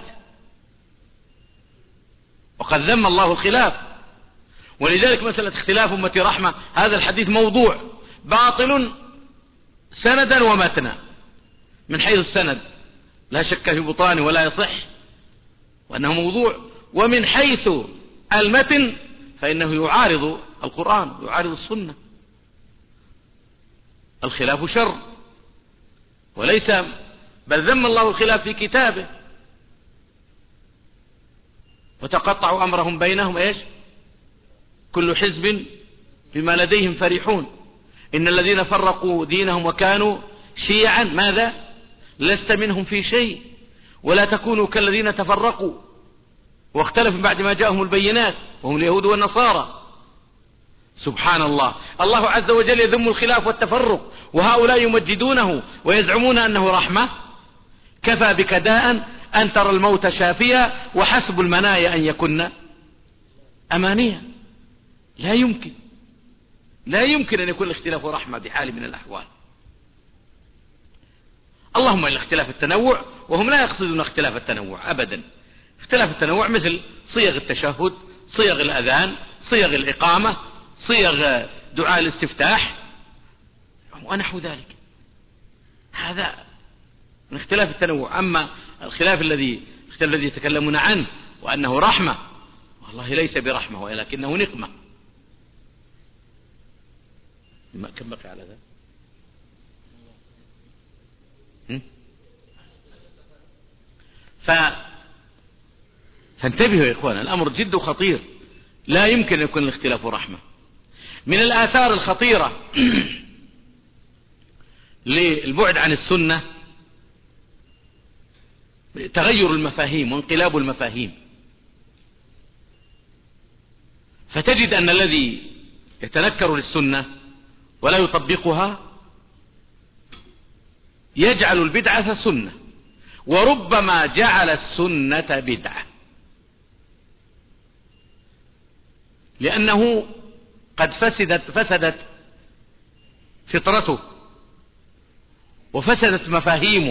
وقد ذم الله الخلاف، ولذلك مسألة اختلاف أمتي رحمة، هذا الحديث موضوع باطل سندا ومتنا. من حيث السند لا شك في بطلانه ولا يصح وأنه موضوع، ومن حيث المتن فإنه يعارض القرآن ويعارض السنة. الخلاف شر وليس، بل ذم الله الخلاف في كتابه: وتقطعوا أمرهم بينهم إيش؟ كل حزب بما لديهم فرحون. إن الذين فرقوا دينهم وكانوا شيعا ماذا؟ لست منهم في شيء، ولا تكونوا كالذين تفرقوا واختلفوا بعد ما جاءهم البينات وهم اليهود والنصارى. سبحان الله، الله عز وجل يذم الخلاف والتفرق، وهؤلاء يمجدونه ويزعمون أنه رحمة. كفى بك داء أن ترى الموت شافيا، وحسب المنايا أن يكن أمانيا. لا يمكن لا يمكن أن يكون الاختلاف رحمة بحال من الأحوال، اللهم إلا اختلاف التنوع، وهم لا يقصدون اختلاف التنوع أبدا. اختلاف التنوع مثل صيغ التشهد، صيغ الأذان، صيغ الإقامة، صيغ دعاء الاستفتاح ونحو ذلك، هذا من اختلاف التنوع. أما الخلاف الذي الاختلاف الذي يتكلمون عنه وأنه رحمة، والله ليس برحمة ولكنه نقمة. كم بقي على ذا؟ ف... فانتبهوا يا إخوان، الأمر جد خطير، لا يمكن أن يكون الاختلاف رحمة. من الآثار الخطيرة للبعد عن السنة تغير المفاهيم وانقلاب المفاهيم، فتجد أن الذي يتنكر للسنة ولا يطبقها يجعل البدعة سنة، وربما جعل السنة بدعة، لأنه قد فسدت فسدت فطرته وفسدت مفاهيمه،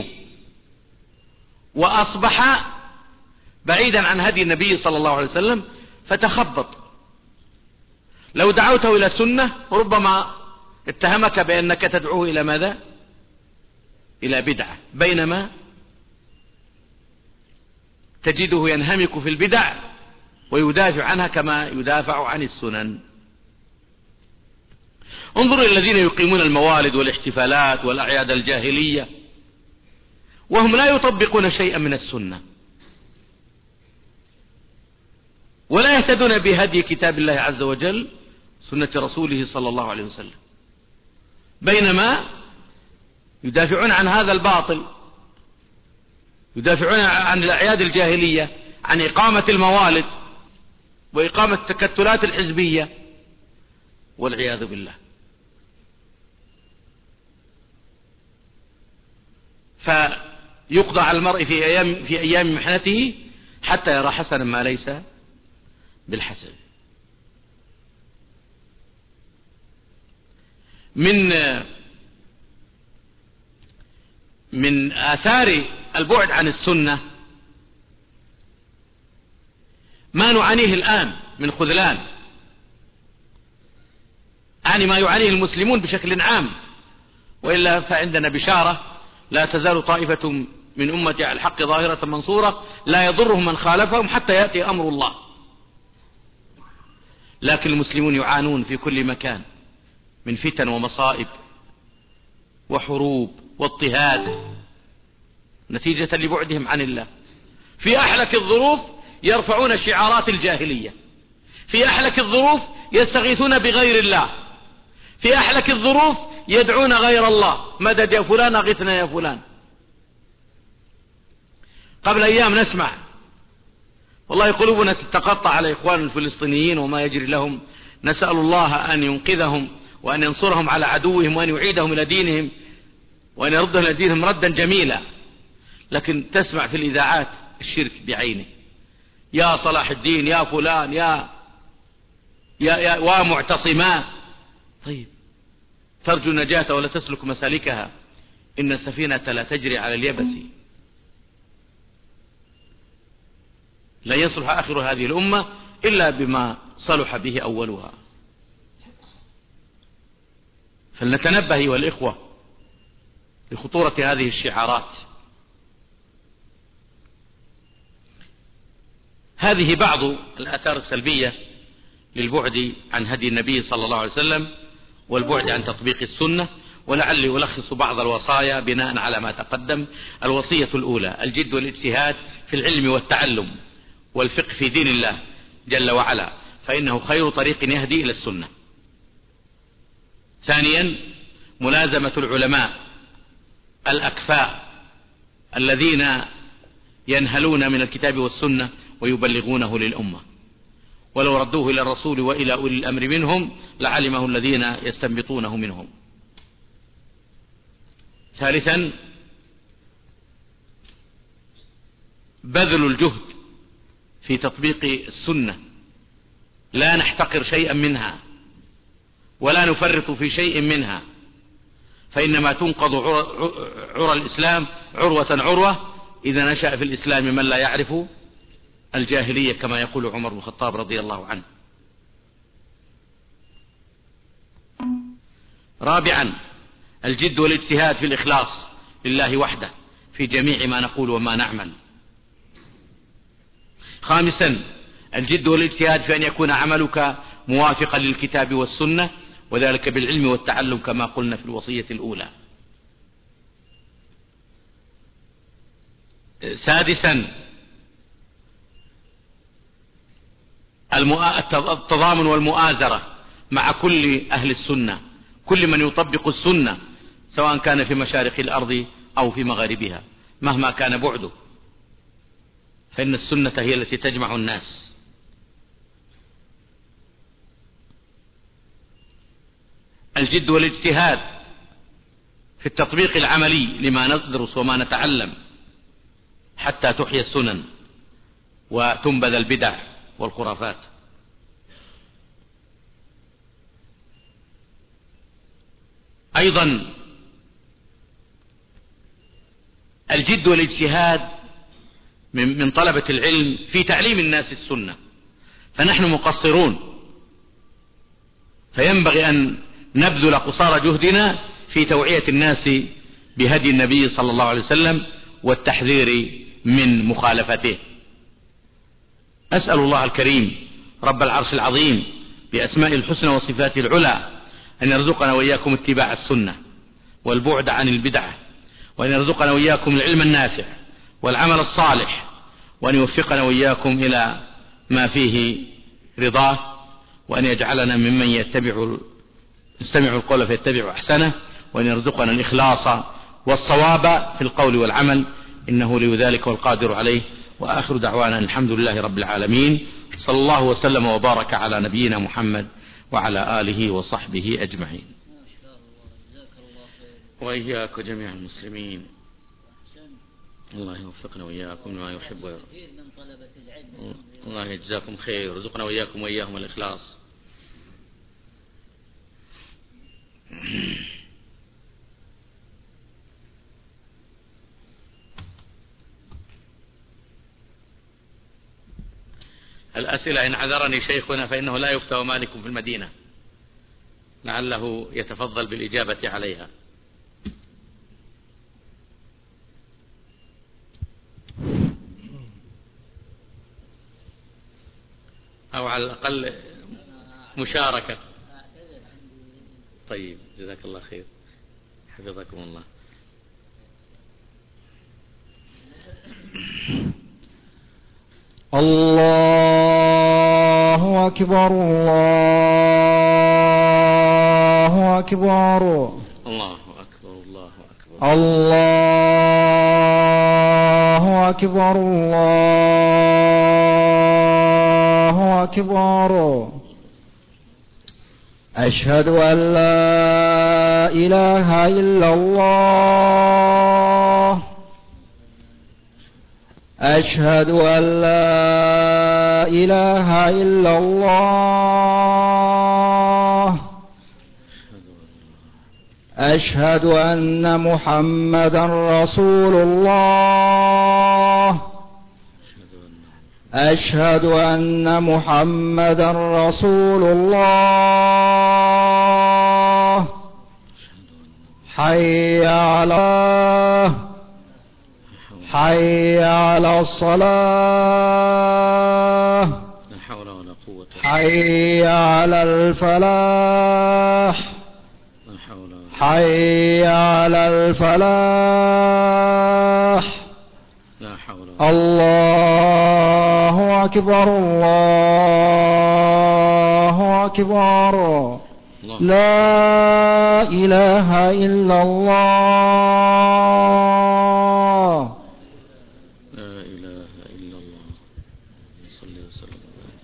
وأصبح بعيدا عن هدي النبي صلى الله عليه وسلم فتخبط. لو دعوته إلى السنة ربما اتهمك بأنك تدعوه إلى ماذا؟ إلى بدعة، بينما تجده ينهمك في البدع ويدافع عنها كما يدافع عن السنن. انظروا إلى الذين يقيمون الموالد والاحتفالات والأعياد الجاهلية وهم لا يطبقون شيئا من السنة ولا يهتدون بهدي كتاب الله عز وجل سنة رسوله صلى الله عليه وسلم، بينما يدافعون عن هذا الباطل، يدافعون عن الأعياد الجاهلية، عن إقامة الموالد وإقامة التكتلات الحزبية والعياذ بالله. فيقضى على المرء في أيام, في أيام محنته حتى يرى حسنا ما ليس بالحسن. من من آثار البعد عن السنة ما نعانيه الآن من خذلان، يعني ما يعانيه المسلمون بشكل عام، وإلا فعندنا بشارة: لا تزال طائفة من أمتي على الحق ظاهرة منصورة لا يضرهم من خالفهم حتى يأتي أمر الله. لكن المسلمون يعانون في كل مكان من فتن ومصائب وحروب واضطهاد نتيجة لبعدهم عن الله. في أحلك الظروف يرفعون شعارات الجاهلية، في أحلك الظروف يستغيثون بغير الله، في أحلك الظروف يدعون غير الله: مدد يا فلان، أغثنا يا فلان. قبل أيام نسمع، والله قلوبنا تتقطع على إخوان الفلسطينيين وما يجري لهم، نسأل الله أن ينقذهم وأن ينصرهم على عدوهم وأن يعيدهم إلى دينهم وأن يردهم إلى دينهم ردا جميلا. لكن تسمع في الإذاعات الشرك بعينه: يا صلاح الدين، يا فلان، يا يا, يا ومعتصما. طيب، ترجو النجاة ولا تسلك مسالكها؟ إن السفينة لا تجري على اليبس. لا يصلح آخر هذه الأمة إلا بما صلح به أولها. فلنتنبه أيها الإخوة لخطورة هذه الشعارات. هذه بعض الآثار السلبية للبعد عن هدي النبي صلى الله عليه وسلم والبعد عن تطبيق السنة. ولعلي ألخص بعض الوصايا بناء على ما تقدم. الوصية الأولى: الجد والاجتهاد في العلم والتعلم والفقه في دين الله جل وعلا، فإنه خير طريق يهدي إلى السنة. ثانيا: ملازمة العلماء الأكفاء الذين ينهلون من الكتاب والسنة ويبلغونه للأمة، ولو ردوه إلى الرسول وإلى أولي الأمر منهم لعلمه الذين يستنبطونه منهم. ثالثا: بذل الجهد في تطبيق السنة، لا نحتقر شيئا منها ولا نفرط في شيء منها، فإنما تنقض عرى الإسلام عروة عروة إذا نشأ في الإسلام من لا يعرف الجاهلية، كما يقول عمر بن الخطاب رضي الله عنه. رابعا: الجد والاجتهاد في الإخلاص لله وحده في جميع ما نقول وما نعمل. خامسا: الجد والاجتهاد في أن يكون عملك موافقا للكتاب والسنة، وذلك بالعلم والتعلم كما قلنا في الوصية الأولى. سادسا: التضامن والمؤازرة مع كل أهل السنة، كل من يطبق السنة سواء كان في مشارق الأرض أو في مغاربها مهما كان بعده، فإن السنة هي التي تجمع الناس. الجد والاجتهاد في التطبيق العملي لما ندرس وما نتعلم حتى تحيى السنن وتنبذ البدع والخرافات. أيضا الجد والاجتهاد من طلبة العلم في تعليم الناس السنة، فنحن مقصرون، فينبغي أن نبذل قصارى جهدنا في توعية الناس بهدي النبي صلى الله عليه وسلم والتحذير من مخالفته. أسأل الله الكريم رب العرش العظيم بأسماء الحسنى وصفاته العلى أن يرزقنا وإياكم اتباع السنة والبعد عن البدعة، وأن يرزقنا وإياكم العلم النافع والعمل الصالح، وأن يوفقنا وإياكم إلى ما فيه رضاه، وأن يجعلنا ممن يتبع يستمع القول فيتبع أحسنه، وأن يرزقنا الإخلاص والصواب في القول والعمل، إنه لي ذلك والقادر عليه. وآخر دعوانا الحمد لله رب العالمين، صلى الله وسلم وبارك على نبينا محمد وعلى آله وصحبه أجمعين. وإياك جميع المسلمين، الله يوفقنا وإياكم لما يحب ويرضى. الله يجزاكم خير، ورزقنا وإياكم وإياهم الإخلاص. الأسئلة إن عذرني شيخنا فإنه لا يفتى مالك في المدينة، لعله يتفضل بالإجابة عليها، أو على الأقل مشاركة. طيب جزاك الله خير، حفظكم الله. الله أكبر الله أكبر الله أكبر الله أكبر الله أكبر الله أكبر. أشهد أن لا إله إلا الله، أشهد أن لا إله إلا الله، أشهد أن محمدا رسول الله، أشهد أن محمدا رسول الله. حي على حي على الصلاة، لا حول ولا قوة، حي على الفلاح، لا حول ولا قوة، حي على الفلاح. لا حول ولا قوة. الله أكبر الله أكبر. الله. لا إله إلا الله. لا إله إلا الله. صلى وسلم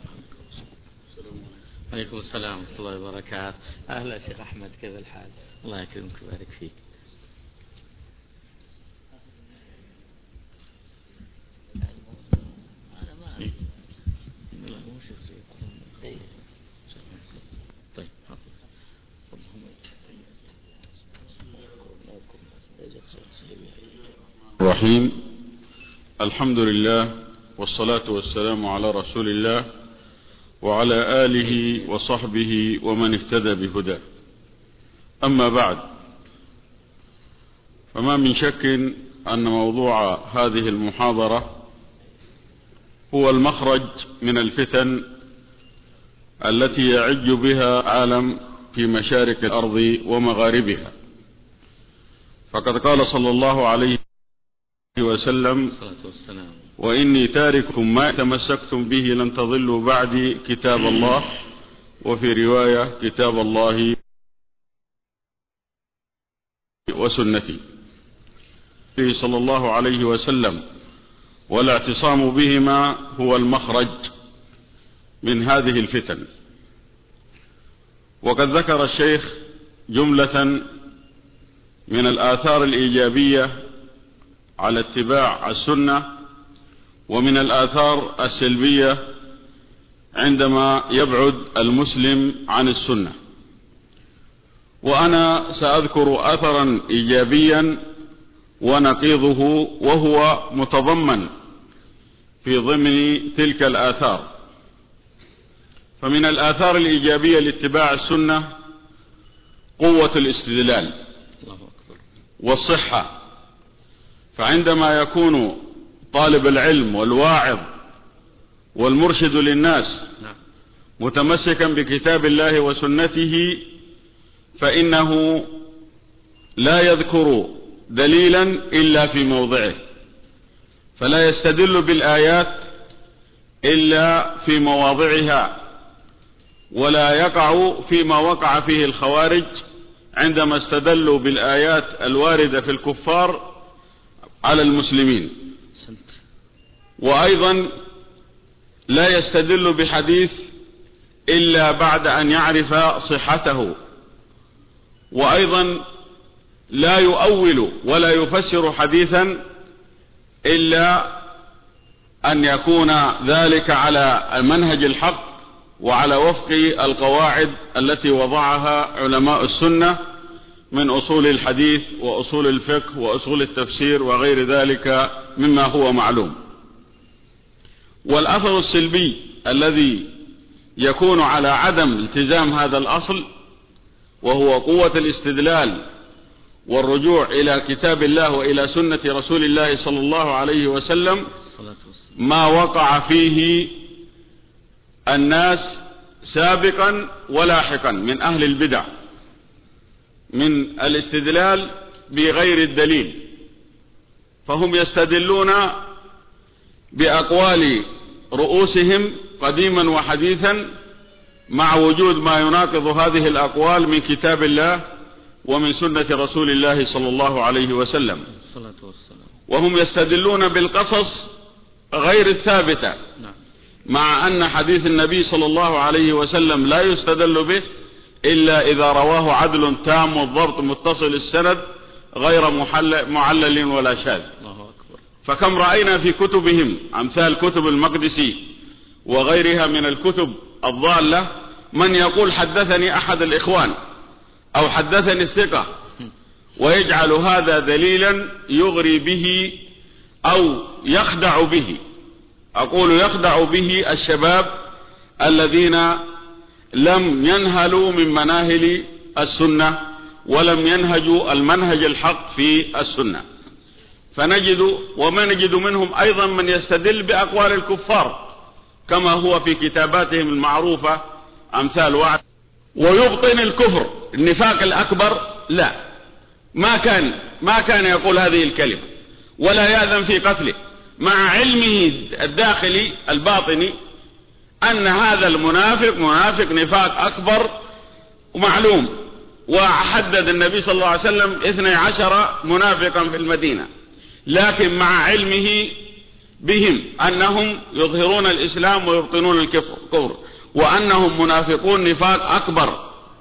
عليكم السلام ورحمة الله وبركاته. أهلا شيخ أحمد، كيف الحال؟ الله يكرمك ويبارك فيك. الرحيم. الحمد لله والصلاة والسلام على رسول الله وعلى آله وصحبه ومن اهتدى بهداه. أما بعد، فما من شك أن موضوع هذه المحاضرة هو المخرج من الفتن التي يعج بها العالم في مشارق الأرض ومغاربها. فقد قال صلى الله عليه وسلم: وإني تارككم ما تمسكتم به لن تضلوا بعدي كتاب الله، وفي رواية كتاب الله وسنتي صلى الله عليه وسلم. والاعتصام بهما هو المخرج من هذه الفتن. وقد ذكر الشيخ جملة من الآثار الإيجابية على اتباع السنة، ومن الآثار السلبية عندما يبعد المسلم عن السنة. وأنا سأذكر أثرا إيجابيا ونقيضه، وهو متضمن في ضمن تلك الآثار. فمن الآثار الإيجابية لاتباع السنة قوة الاستدلال والصحة. فعندما يكون طالب العلم والواعظ والمرشد للناس متمسكا بكتاب الله وسنته، فإنه لا يذكر دليلا إلا في موضعه، فلا يستدل بالآيات إلا في مواضعها، ولا يقع فيما وقع فيه الخوارج عندما استدلوا بالآيات الواردة في الكفار على المسلمين. وأيضا لا يستدل بحديث إلا بعد أن يعرف صحته، وأيضا لا يؤول ولا يفسر حديثا إلا أن يكون ذلك على المنهج الحق وعلى وفق القواعد التي وضعها علماء السنة من أصول الحديث وأصول الفقه وأصول التفسير وغير ذلك مما هو معلوم. والأثر السلبي الذي يكون على عدم التزام هذا الأصل وهو قوة الاستدلال والرجوع إلى كتاب الله وإلى سنة رسول الله صلى الله عليه وسلم، ما وقع فيه الناس سابقا ولاحقا من أهل البدع من الاستدلال بغير الدليل، فهم يستدلون بأقوال رؤوسهم قديما وحديثا مع وجود ما يناقض هذه الأقوال من كتاب الله ومن سنة رسول الله صلى الله عليه وسلم، وهم يستدلون بالقصص غير الثابتة، مع أن حديث النبي صلى الله عليه وسلم لا يستدل به إلا إذا رواه عدل تام الضبط متصل السند غير معلل ولا شاذ. فكم رأينا في كتبهم أمثال كتب المقدسي وغيرها من الكتب الضالة من يقول حدثني أحد الإخوان أو حدثني الثقة، ويجعل هذا دليلا يغري به أو يخدع به، أقول يخدع به الشباب الذين لم ينهلوا من مناهل السنة ولم ينهجوا المنهج الحق في السنة. فنجد وما نجد منهم أيضا من يستدل بأقوال الكفار كما هو في كتاباتهم المعروفة أمثال وعد، ويبطن الكفر النفاق الأكبر لا، ما كان ما كان يقول هذه الكلمة ولا يأذن في قتله، مع علمه الداخلي الباطني أن هذا المنافق منافق نفاق أكبر ومعلوم، وحدد النبي صلى الله عليه وسلم اثني عشر منافقا في المدينة، لكن مع علمه بهم أنهم يظهرون الإسلام ويبطنون الكفر وأنهم منافقون نفاق أكبر،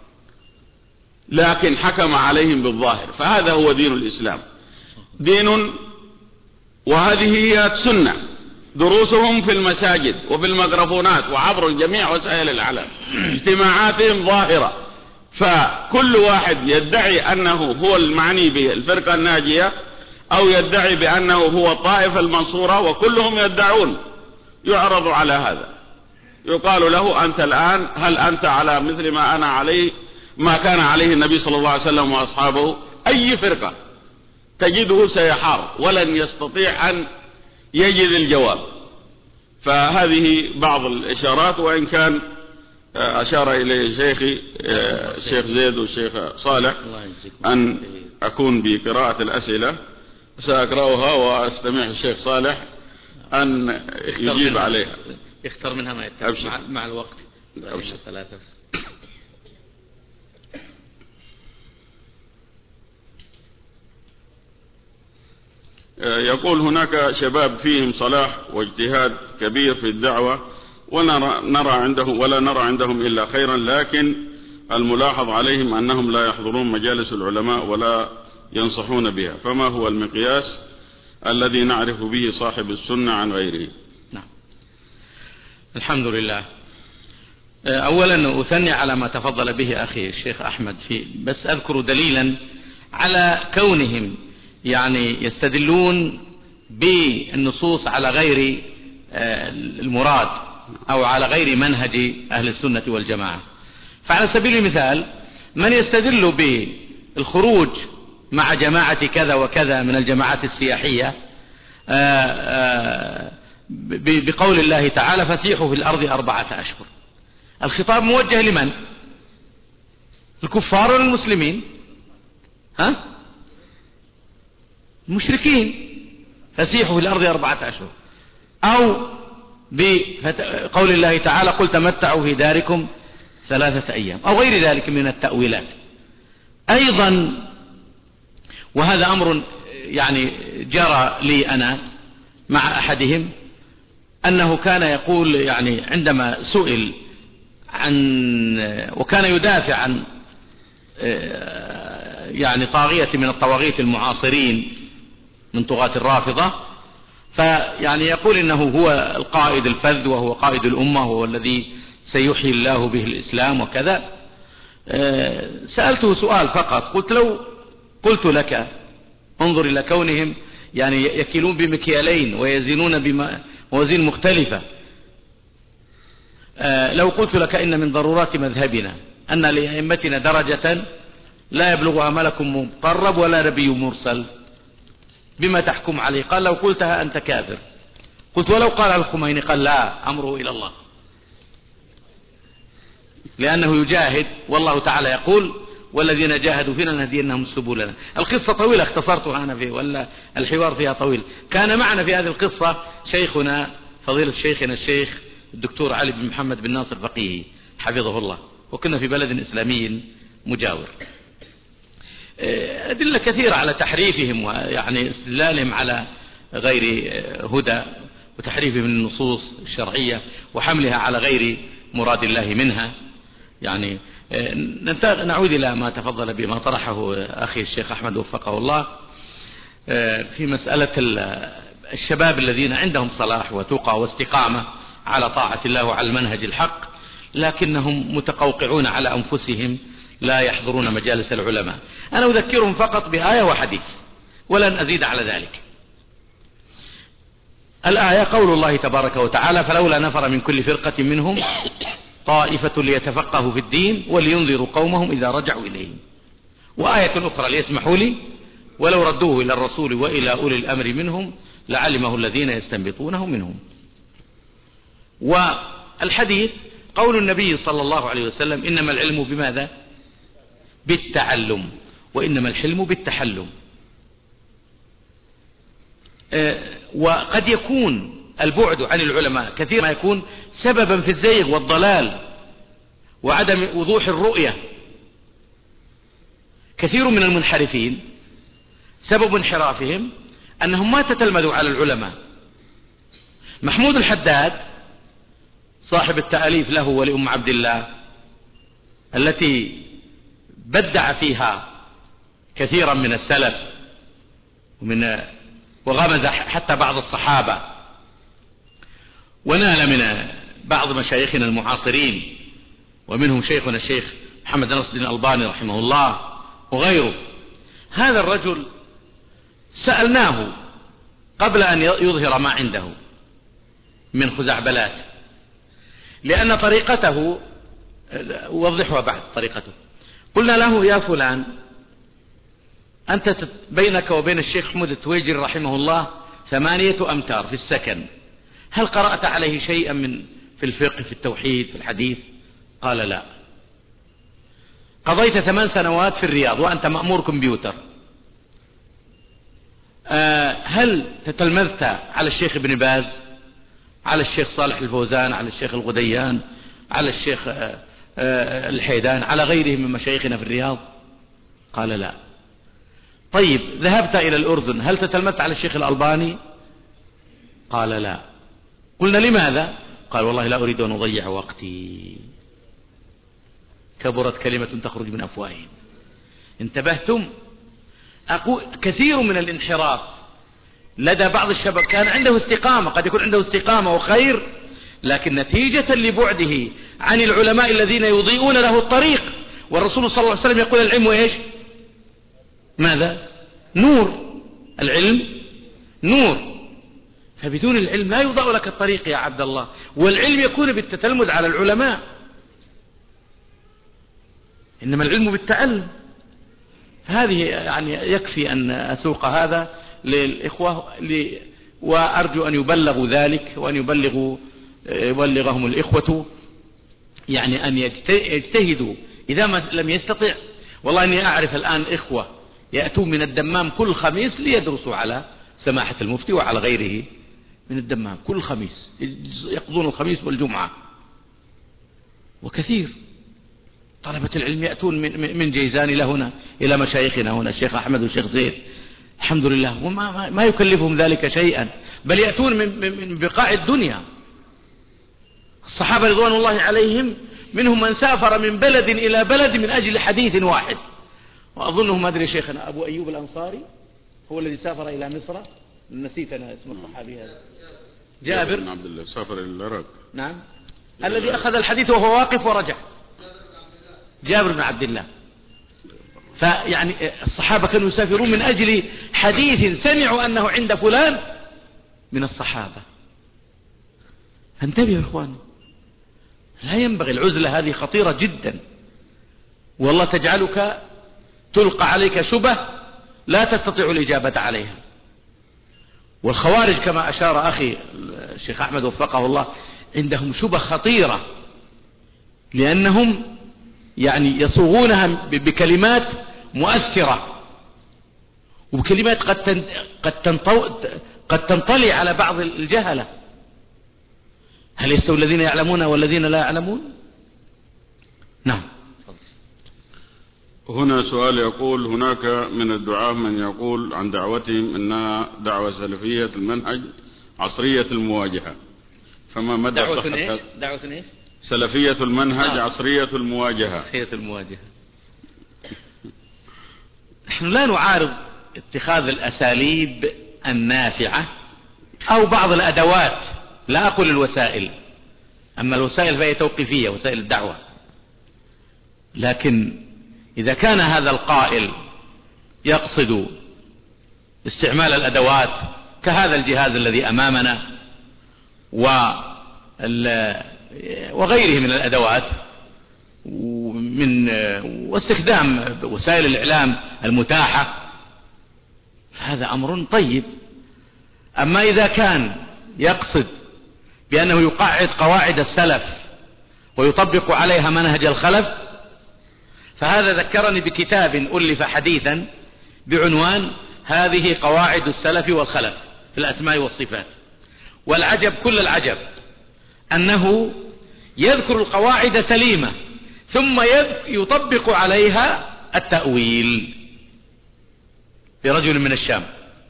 لكن حكم عليهم بالظاهر. فهذا هو دين الإسلام، دين وهذه هي السنة، دروسهم في المساجد وفي الميكروفونات وعبر جميع وسائل الإعلام، اجتماعاتهم ظاهرة، فكل واحد يدعي أنه هو المعني بالفرقة الناجية أو يدعي بأنه هو الطائفة المنصورة، وكلهم يدعون، يعرض على هذا، يقال له أنت الآن هل أنت على مثل ما أنا عليه ما كان عليه النبي صلى الله عليه وسلم وأصحابه؟ أي فرقة تجده سيحار ولن يستطيع أن يجد الجواب. فهذه بعض الإشارات، وإن كان أشار إليه شيخي الشيخ زيد والشيخ صالح أن أكون بقراءة الأسئلة، سأقرأها وأستمع الشيخ صالح أن يجيب عليها، يختار منها ما يتفق مع, مع الوقت. ثلاثة. يقول هناك شباب فيهم صلاح واجتهاد كبير في الدعوة ونرى نرى عندهم ولا نرى عندهم إلا خيرا، لكن الملاحظ عليهم أنهم لا يحضرون مجالس العلماء ولا ينصحون بها، فما هو المقياس الذي نعرف به صاحب السنة عن غيره؟ نعم. الحمد لله. أولا أثني على ما تفضل به أخي الشيخ أحمد، في بس أذكر دليلا على كونهم يعني يستدلون بالنصوص على غير المراد أو على غير منهج أهل السنة والجماعة. فعلى سبيل المثال من يستدل بالخروج مع جماعة كذا وكذا من الجماعات السياحية بقول الله تعالى فسيحوا في الأرض أربعة أشهر، الخطاب موجه لمن؟ الكفار ولا المسلمين؟ ها؟ المشركين. فسيحوا في الأرض أربعة أشهر. أو بقول الله تعالى قل تمتعوا في داركم ثلاثة أيام، أو غير ذلك من التأويلات. أيضا وهذا أمر يعني جرى لي أنا مع أحدهم، أنه كان يقول يعني عندما سئل عن وكان يدافع عن يعني طاغية من الطواغيت المعاصرين من طغاة الرافضة، فيعني يقول إنه هو القائد الفذ وهو قائد الأمة وهو الذي سيحيي الله به الإسلام وكذا. سألته سؤال فقط، قلت لو قلت لك انظر إلى كونهم يعني يكيلون بمكيالين ويزنون بموازين مختلفة، لو قلت لك إن من ضرورات مذهبنا أن لأئمتنا درجة لا يبلغها ملك مقرب ولا نبي مرسل، بما تحكم عليه؟ قال لو قلتها أنت كافر. قلت ولو قال الخميني؟ قال لا، أمره إلى الله، لأنه يجاهد والله تعالى يقول والذين جاهدوا فينا لنهدينهم سبلنا. القصة طويلة اختصرتها أنا فيه، ولا الحوار فيها طويل. كان معنا في هذه القصة شيخنا فضيلة شيخنا الشيخ الدكتور علي بن محمد بن ناصر فقيهي حفظه الله، وكنا في بلد إسلامي مجاور. أدلة كثيرة على تحريفهم ويعني استدلالهم على غير هدى وتحريفهم من النصوص الشرعية وحملها على غير مراد الله منها. يعني نعود إلى ما تفضل بما طرحه أخي الشيخ أحمد وفقه الله في مسألة الشباب الذين عندهم صلاح وتقى واستقامة على طاعة الله وعلى المنهج الحق، لكنهم متقوقعون على أنفسهم لا يحضرون مجالس العلماء. أنا أذكرهم فقط بآية وحديث ولن أزيد على ذلك. الآية قول الله تبارك وتعالى فلولا نفر من كل فرقة منهم طائفة ليتفقهوا في الدين ولينذروا قومهم إذا رجعوا إليهم. وآية أخرى ليسمحوا لي ولو ردوه إلى الرسول وإلى أولي الأمر منهم لعلمه الذين يستنبطونه منهم. والحديث قول النبي صلى الله عليه وسلم إنما العلم بماذا؟ بالتعلم، وإنما الحلم بالتحلم. وقد يكون البعد عن العلماء كثير ما يكون سببا في الزيغ والضلال وعدم وضوح الرؤية. كثير من المنحرفين سبب انحرافهم أنهم ما تتلمذوا على العلماء. محمود الحداد صاحب التأليف له ولأم عبد الله التي بدع فيها كثيرا من السلف ومن وغمز حتى بعض الصحابة ونال من بعض مشايخنا المعاصرين ومنهم شيخنا الشيخ محمد ناصر الدين الألباني رحمه الله وغيره. هذا الرجل سألناه قبل أن يظهر ما عنده من خزعبلات، لأن طريقته وضحها بعد طريقته. قلنا له يا فلان أنت بينك وبين الشيخ حمود التويجري رحمه الله ثمانية أمتار في السكن، هل قرأت عليه شيئا من في الفقه في التوحيد في الحديث؟ قال لا. قضيت ثمان سنوات في الرياض وأنت مأمور كمبيوتر، أه هل تتلمذت على الشيخ ابن باز، على الشيخ صالح الفوزان، على الشيخ الغديان، على الشيخ أه أه الحيدان، على غيرهم من مشايخنا في الرياض؟ قال لا. طيب ذهبت إلى الأردن، هل تتلمذت على الشيخ الألباني؟ قال لا. قلنا لماذا؟ قال والله لا أريد أن أضيع وقتي، كبرت كلمة تخرج من أفواههم. انتبهتم؟ أقول كثير من الانحراف لدى بعض الشباب كان عنده استقامة، قد يكون عنده استقامة وخير، لكن نتيجة لبعده عن العلماء الذين يضيئون له الطريق. والرسول صلى الله عليه وسلم يقول العلم إيش؟ ماذا؟ نور. العلم نور، فبدون العلم لا يوضع لك الطريق يا عبد الله. والعلم يكون بالتتلمذ على العلماء، إنما العلم بالتعلم. هذه يعني يكفي أن أسوق هذا للإخوة ل... وأرجو أن يبلغوا ذلك وأن يبلغوا يبلغهم الإخوة، يعني أن يجتهدوا إذا ما لم يستطع، والله إني أعرف الآن إخوة يأتون من الدمام كل خميس ليدرسوا على سماحة المفتي وعلى غيره من الدمام كل خميس، يقضون الخميس والجمعة. وكثير طلبة العلم يأتون من من جيزان إلى هنا إلى مشايخنا هنا الشيخ أحمد والشيخ زيد، الحمد لله، وما ما يكلفهم ذلك شيئا، بل يأتون من من بقاع الدنيا. الصحابة رضوان الله عليهم منهم من سافر من بلد إلى بلد من أجل حديث واحد، وأظنه ما أدري شيخنا أبو أيوب الأنصاري هو الذي سافر إلى مصر، نسيت أنا اسم الصحابي هذا، جابر بن عبد الله، سافر إلى العراق، نعم، الذي أخذ الحديث وهو واقف ورجع، جابر بن عبد الله. فيعني الصحابة كانوا يسافرون من أجل حديث سمعوا أنه عند فلان من الصحابة. فانتبهوا يا إخواني، لا ينبغي، العزلة هذه خطيرة جدا، والله تجعلك تلقى عليك شبه لا تستطيع الإجابة عليها. والخوارج كما أشار أخي الشيخ أحمد وفقه الله عندهم شبه خطيرة، لأنهم يعني يصوغونها بكلمات مؤثرة وبكلمات قد قد تنطلي على بعض الجهلة. هل يستوي الذين يعلمون والذين لا يعلمون؟ نعم. هنا سؤال يقول: هناك من الدعاة من يقول عن دعوتهم أنها دعوة سلفية المنهج عصرية المواجهة، فما مدى دعوة إيه؟ دعوة إيه؟ سلفية المنهج آه. عصرية المواجهة. عصرية المواجهة. نحن لا نعارض اتخاذ الأساليب النافعة أو بعض الأدوات، لا أقول الوسائل، أما الوسائل فهي توقيفية، وسائل الدعوة. لكن إذا كان هذا القائل يقصد استعمال الأدوات كهذا الجهاز الذي أمامنا وغيره من الأدوات ومن واستخدام وسائل الإعلام المتاحة، هذا أمر طيب. أما إذا كان يقصد بأنه يقعد قواعد السلف ويطبق عليها منهج الخلف، فهذا ذكرني بكتاب ألف حديثا بعنوان هذه قواعد السلف والخلف في الأسماء والصفات. والعجب كل العجب أنه يذكر القواعد سليمة ثم يطبق عليها التأويل لرجل من الشام.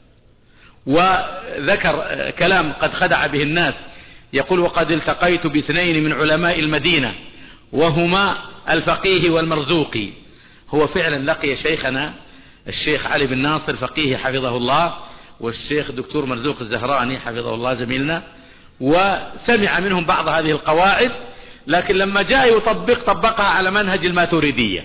وذكر كلام قد خدع به الناس، يقول: وقد التقيت باثنين من علماء المدينة وهما الفقيه والمرزوقي. هو فعلا لقي شيخنا الشيخ علي بن ناصر فقيه حفظه الله، والشيخ دكتور مرزوق الزهراني حفظه الله زميلنا، وسمع منهم بعض هذه القواعد، لكن لما جاء يطبق طبقها على منهج الماتريدية.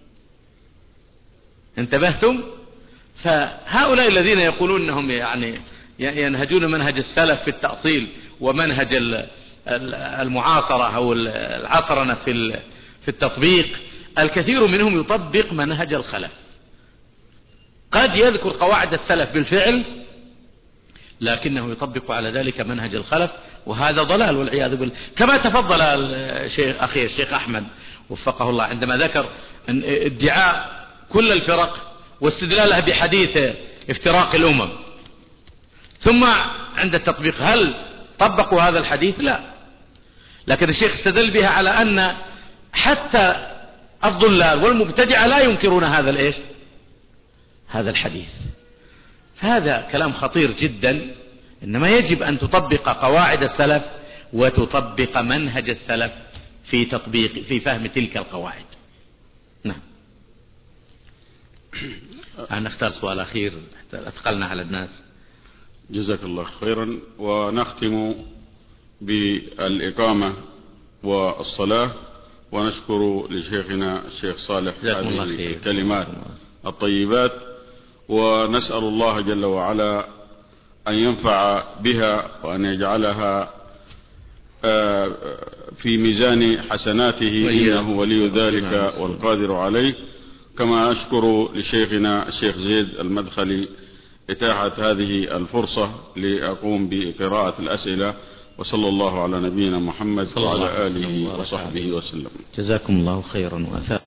انتبهتم؟ فهؤلاء الذين يقولون أنهم يعني ينهجون منهج السلف في التأصيل ومنهج المعاصرة أو العصرنة في في التطبيق، الكثير منهم يطبق منهج الخلف. قد يذكر قواعد السلف بالفعل لكنه يطبق على ذلك منهج الخلف، وهذا ضلال والعياذ بالله. كما تفضل الشيخ أخي الشيخ أحمد وفقه الله عندما ذكر أن ادعاء كل الفرق واستدلالها بحديث افتراق الأمم، ثم عند التطبيق هل طبقوا هذا الحديث؟ لا. لكن الشيخ استدل بها على أن حتى الضلال والمبتدعة لا ينكرون هذا الإيش؟ هذا الحديث. هذا كلام خطير جدا. إنما يجب أن تطبق قواعد السلف وتطبق منهج السلف في تطبيق في فهم تلك القواعد. نعم. أنا أختار سؤال أخير حتى أثقلنا على الناس. جزاك الله خيرا. ونختم بالإقامة والصلاة، ونشكر لشيخنا الشيخ صالح هذه الكلمات الطيبات، ونسأل الله جل وعلا أن ينفع بها وأن يجعلها في ميزان حسناته، إنه ولي ذلك والقادر عليه. كما أشكر لشيخنا الشيخ زيد المدخلي إتاحة هذه الفرصة لأقوم بقراءة الأسئلة، وصلى الله على نبينا محمد وعلى آله وصحبه وسلم. جزاكم الله خيرا وأثاب.